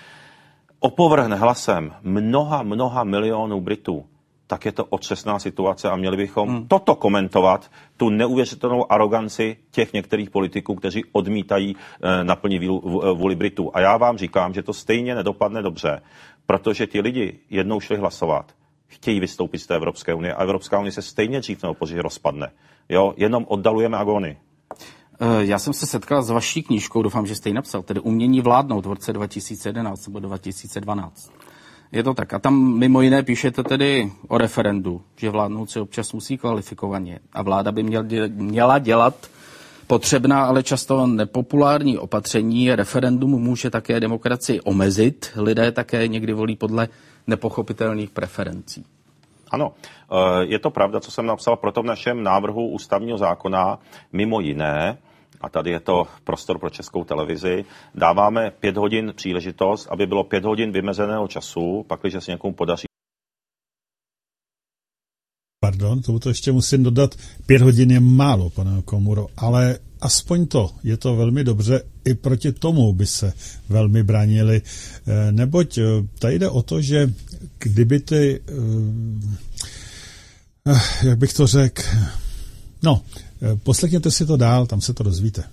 opovrhne hlasem mnoha, mnoha milionů Britů, tak je to otřesná situace a měli bychom hmm. toto komentovat, tu neuvěřitelnou aroganci těch některých politiků, kteři odmítají e, naplnit vůli Britů. A já vám říkám, že to stejně nedopadne dobře, protože ti lidi jednou šli hlasovat, chtějí vystoupit z té Evropské unie a Evropská unie se stejně dřív nebo později rozpadne. Jo, jenom oddalujeme agony. Já jsem se setkal s vaší knížkou, doufám, že jste ji napsal, tedy Umění vládnout v roce dva tisíce jedenáct nebo dva tisíce dvanáct. Je to tak. A tam mimo jiné píšete tedy o referendu, že vládnoucí občas musí kvalifikovaně a vláda by měl, měla dělat potřebná, ale často nepopulární opatření. Referendum může také demokracii omezit. Lidé také někdy volí podle nepochopitelných preferencí. Ano, je to pravda, co jsem napsal proto v našem návrhu ústavního zákona, mimo jiné, a tady je to prostor pro Českou televizi. Dáváme pět hodin příležitost, aby bylo pět hodin vymezeného času, pakliže se někomu podaří. Pardon, tomu to ještě musím dodat. Pět hodin je málo, pane Okamuro, ale aspoň to, je to velmi dobře, i proti tomu by se velmi bránili, neboť tady jde o to, že kdyby ty, jak bych to řekl, no, poslechněte si to dál, tam se to dozvíte.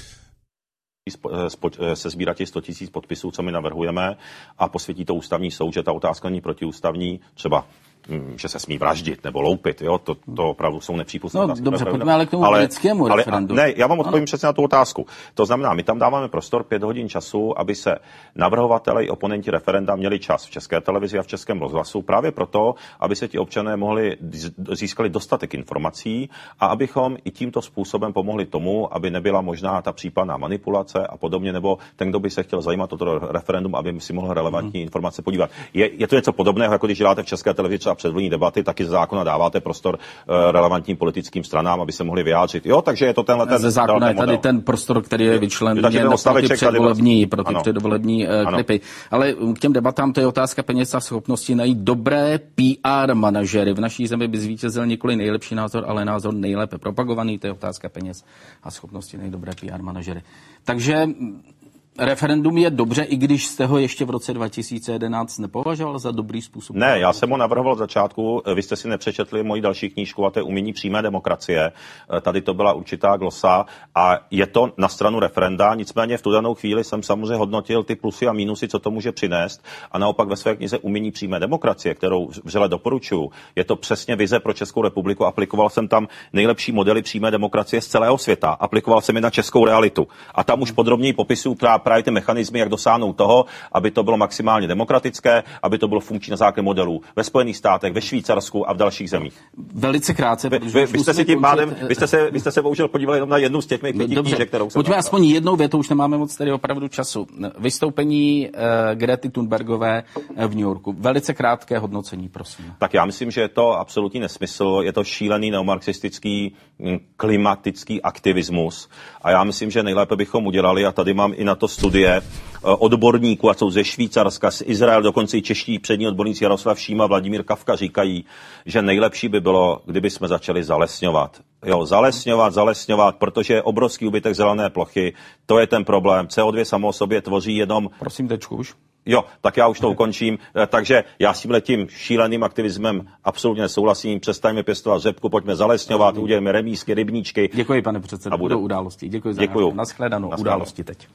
Se sbírá těch sto tisíc podpisů, co my navrhujeme, a posvětí to ústavní soud, že ta otázka není protiústavní, třeba že se smí vraždit nebo loupit, jo, to, to opravdu jsou nepřípustné. No dobře, pojďme ale k tomu britskému referendu. Ne, já vám odpovím přesně na tu otázku. To znamená, my tam dáváme prostor pět hodin času, aby se navrhovatelé i oponenti referenda měli čas v České televizi a v Českém rozhlasu, právě proto, aby se ti občané mohli získali dostatek informací a abychom i tímto způsobem pomohli tomu, aby nebyla možná ta případná manipulace a podobně, nebo ten, kdo by se chtěl zajímat o to referendum, aby si mohl relevantní hmm. informace podívat. Je, je to něco podobného, jako když děláte v České televizi a předvolební debaty, taky ze zákona dáváte prostor uh, relevantním politickým stranám, aby se mohli vyjádřit. Jo, takže je to tenhle ten ze zákona je tady model. Ten prostor, který je vyčleněn pro ty předvolební, pro ty předvolební uh, klipy. Ale k těm debatám to je otázka peněz a schopnosti najít dobré P R manažery. V naší zemi by zvítězil nikoli nejlepší názor, ale názor nejlépe propagovaný. To je otázka peněz a schopnosti najít dobré P R manažery. Takže referendum je dobře, i když jste ho ještě v roce dva tisíce jedenáct nepovažoval za dobrý způsob? Ne, já jsem ho navrhoval od začátku, vy jste si nepřečetli moji další knížku, a to je Umění přímé demokracie. Tady to byla určitá glosa a je to na stranu referenda, nicméně v tu danou chvíli jsem samozřejmě hodnotil ty plusy a mínusy, co to může přinést, a naopak ve své knize Umění přímé demokracie, kterou vřele doporučuji, je to přesně vize pro Českou republiku. Aplikoval jsem tam nejlepší modely přímé demokracie z celého světa, aplikoval jsem je na českou realitu a tam už podrobněji popisuju právě ty mechanismy, jak dosáhnout toho, aby to bylo maximálně demokratické, aby to bylo funkční na základě modelů ve Spojených státech, ve Švýcarsku a v dalších zemích. Velice krátce. Vy, vy, vy jste si tím pádem, vy jste se, vy jste se bohužel podívali jenom na jednu z těch mých pěti knížek, kterou jsem. Pojďme aspoň jednou větou, už nemáme moc tady opravdu času. Vystoupení uh, Grety Thunbergové v New Yorku. Velice krátké hodnocení, prosím. Tak já myslím, že je to absolutní nesmysl, je to šílený neomarxistický klimatický aktivismus a já myslím, že nejlépe bychom udělali, a tady mám i na to studie odborníků, a jsou ze Švýcarska, z Izraele, dokonce i čeští přední odborníci Jaroslav Šíma, Vladimír Kafka říkají, že nejlepší by bylo, kdyby jsme začali zalesňovat. Jo, zalesňovat, zalesňovat, protože je obrovský úbytek zelené plochy, to je ten problém. C O dva samo o sobě tvoří jenom... Prosím, tečku už. Jo, tak já už to ukončím. Takže já s tímhletím šíleným aktivismem absolutně nesouhlasím. Přestaňme pěstovat řepku, pojďme zalesňovat, udělejme remísky, rybníčky. Děkuji, pane předsedo. Budou události. Děkuji za Děkuju. Nashledanou. Události teď.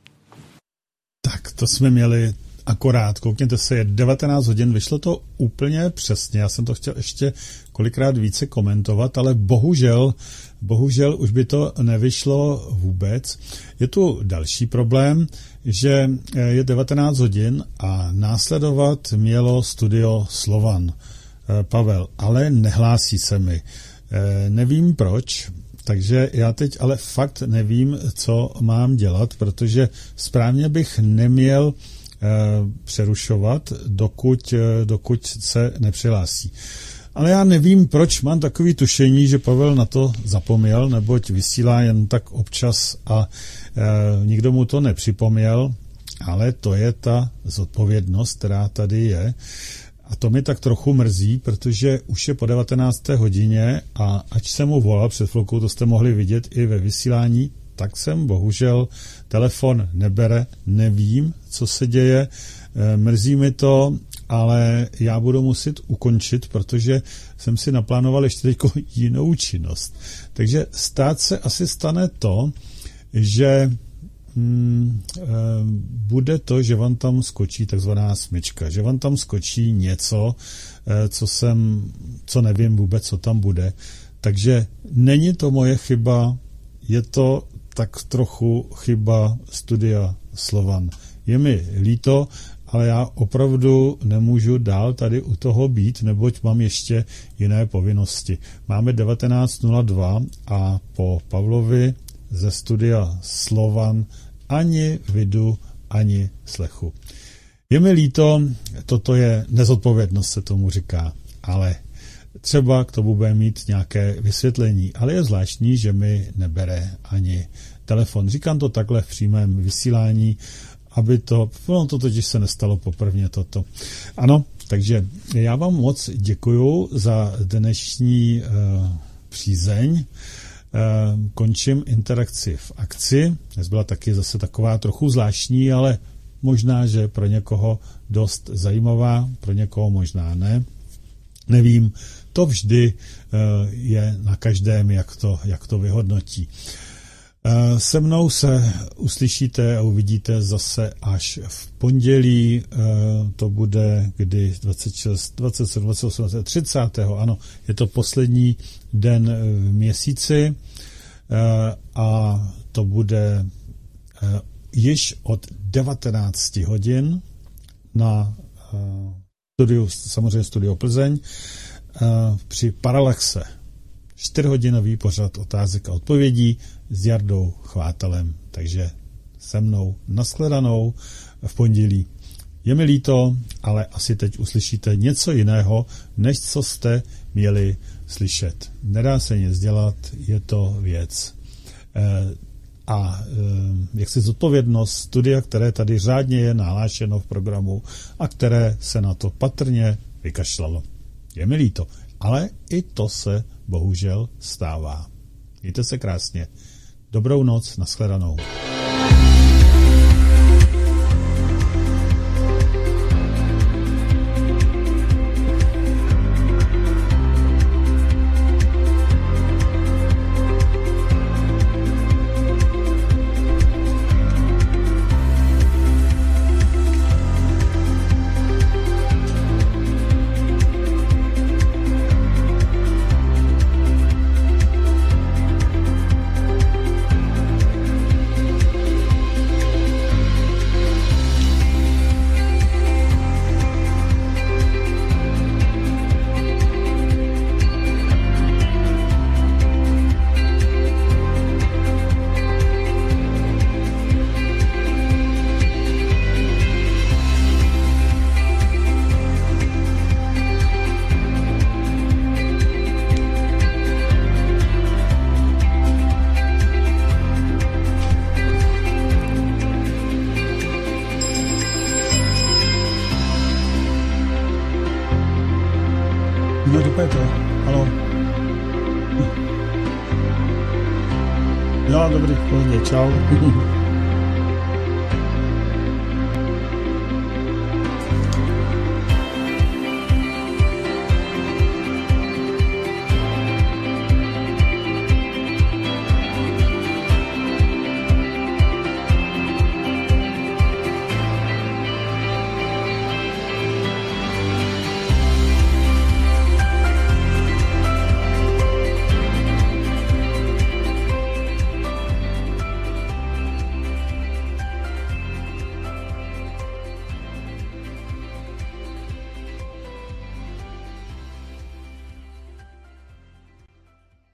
Tak, to jsme měli akorát. Koukněte se, je devatenáct hodin, vyšlo to úplně přesně. Já jsem to chtěl ještě kolikrát více komentovat, ale bohužel, bohužel už by to nevyšlo vůbec. Je tu další problém, že je devatenáct hodin a následovat mělo studio Slovan. Pavel, ale nehlásí se mi. Nevím proč, takže já teď ale fakt nevím, co mám dělat, protože správně bych neměl přerušovat, dokud, dokud se nepřihlásí. Ale já nevím, proč mám takový tušení, že Pavel na to zapomněl, neboť vysílá jen tak občas a e, nikdo mu to nepřipomněl, ale to je ta zodpovědnost, která tady je. A to mi tak trochu mrzí, protože už je po devatenácté hodině a ač jsem mu volal před chvilkou, to jste mohli vidět i ve vysílání, tak jsem bohužel telefon nebere, nevím, co se děje, e, mrzí mi to, ale já budu muset ukončit, protože jsem si naplánoval ještě teď jinou činnost. Takže stát se asi stane to, že hmm, e, bude to, že vám tam skočí takzvaná smyčka, že vám tam skočí něco, e, co jsem, co nevím vůbec, co tam bude. Takže není to moje chyba, je to tak trochu chyba studia Slovan. Je mi líto, ale já opravdu nemůžu dál tady u toho být, neboť mám ještě jiné povinnosti. Máme devatenáct nula dva a po Pavlovi ze studia Slovan ani vidu, ani slechu. Je mi líto, toto je nezodpovědnost, se tomu říká, ale třeba k tomu bude mít nějaké vysvětlení, ale je zvláštní, že mi nebere ani telefon. Říkám to takhle v přímém vysílání, aby to, no to totiž se nestalo poprvně toto. Ano, takže já vám moc děkuju za dnešní uh, přízeň. Uh, končím interakci v akci. Dnes byla taky zase taková trochu zvláštní, ale možná, že pro někoho dost zajímavá, pro někoho možná ne. Nevím, to vždy uh, je na každém, jak to, jak to vyhodnotí. Se mnou se uslyšíte a uvidíte zase až v pondělí, to bude kdy dvacet šest, dvacet sedm, dvacet osm, třicátého Ano, je to poslední den v měsíci a to bude již od devatenáct hodin na studiu, samozřejmě studio Plzeň, při Paralaxe. čtyřhodinový pořad otázek a odpovědí s Jardou Chvátalem. Takže se mnou nashledanou v pondělí. Je mi líto, ale asi teď uslyšíte něco jiného, než co jste měli slyšet. Nedá se nic dělat, je to věc. E, a e, jak si zodpovědnost studia, které tady řádně je nahlášeno v programu a které se na to patrně vykašlalo. Je mi líto, ale i to se bohužel stává. Mějte se krásně. Dobrou noc, nashledanou. No do Petra, halo. Jo, dobrý, pohodě, čau.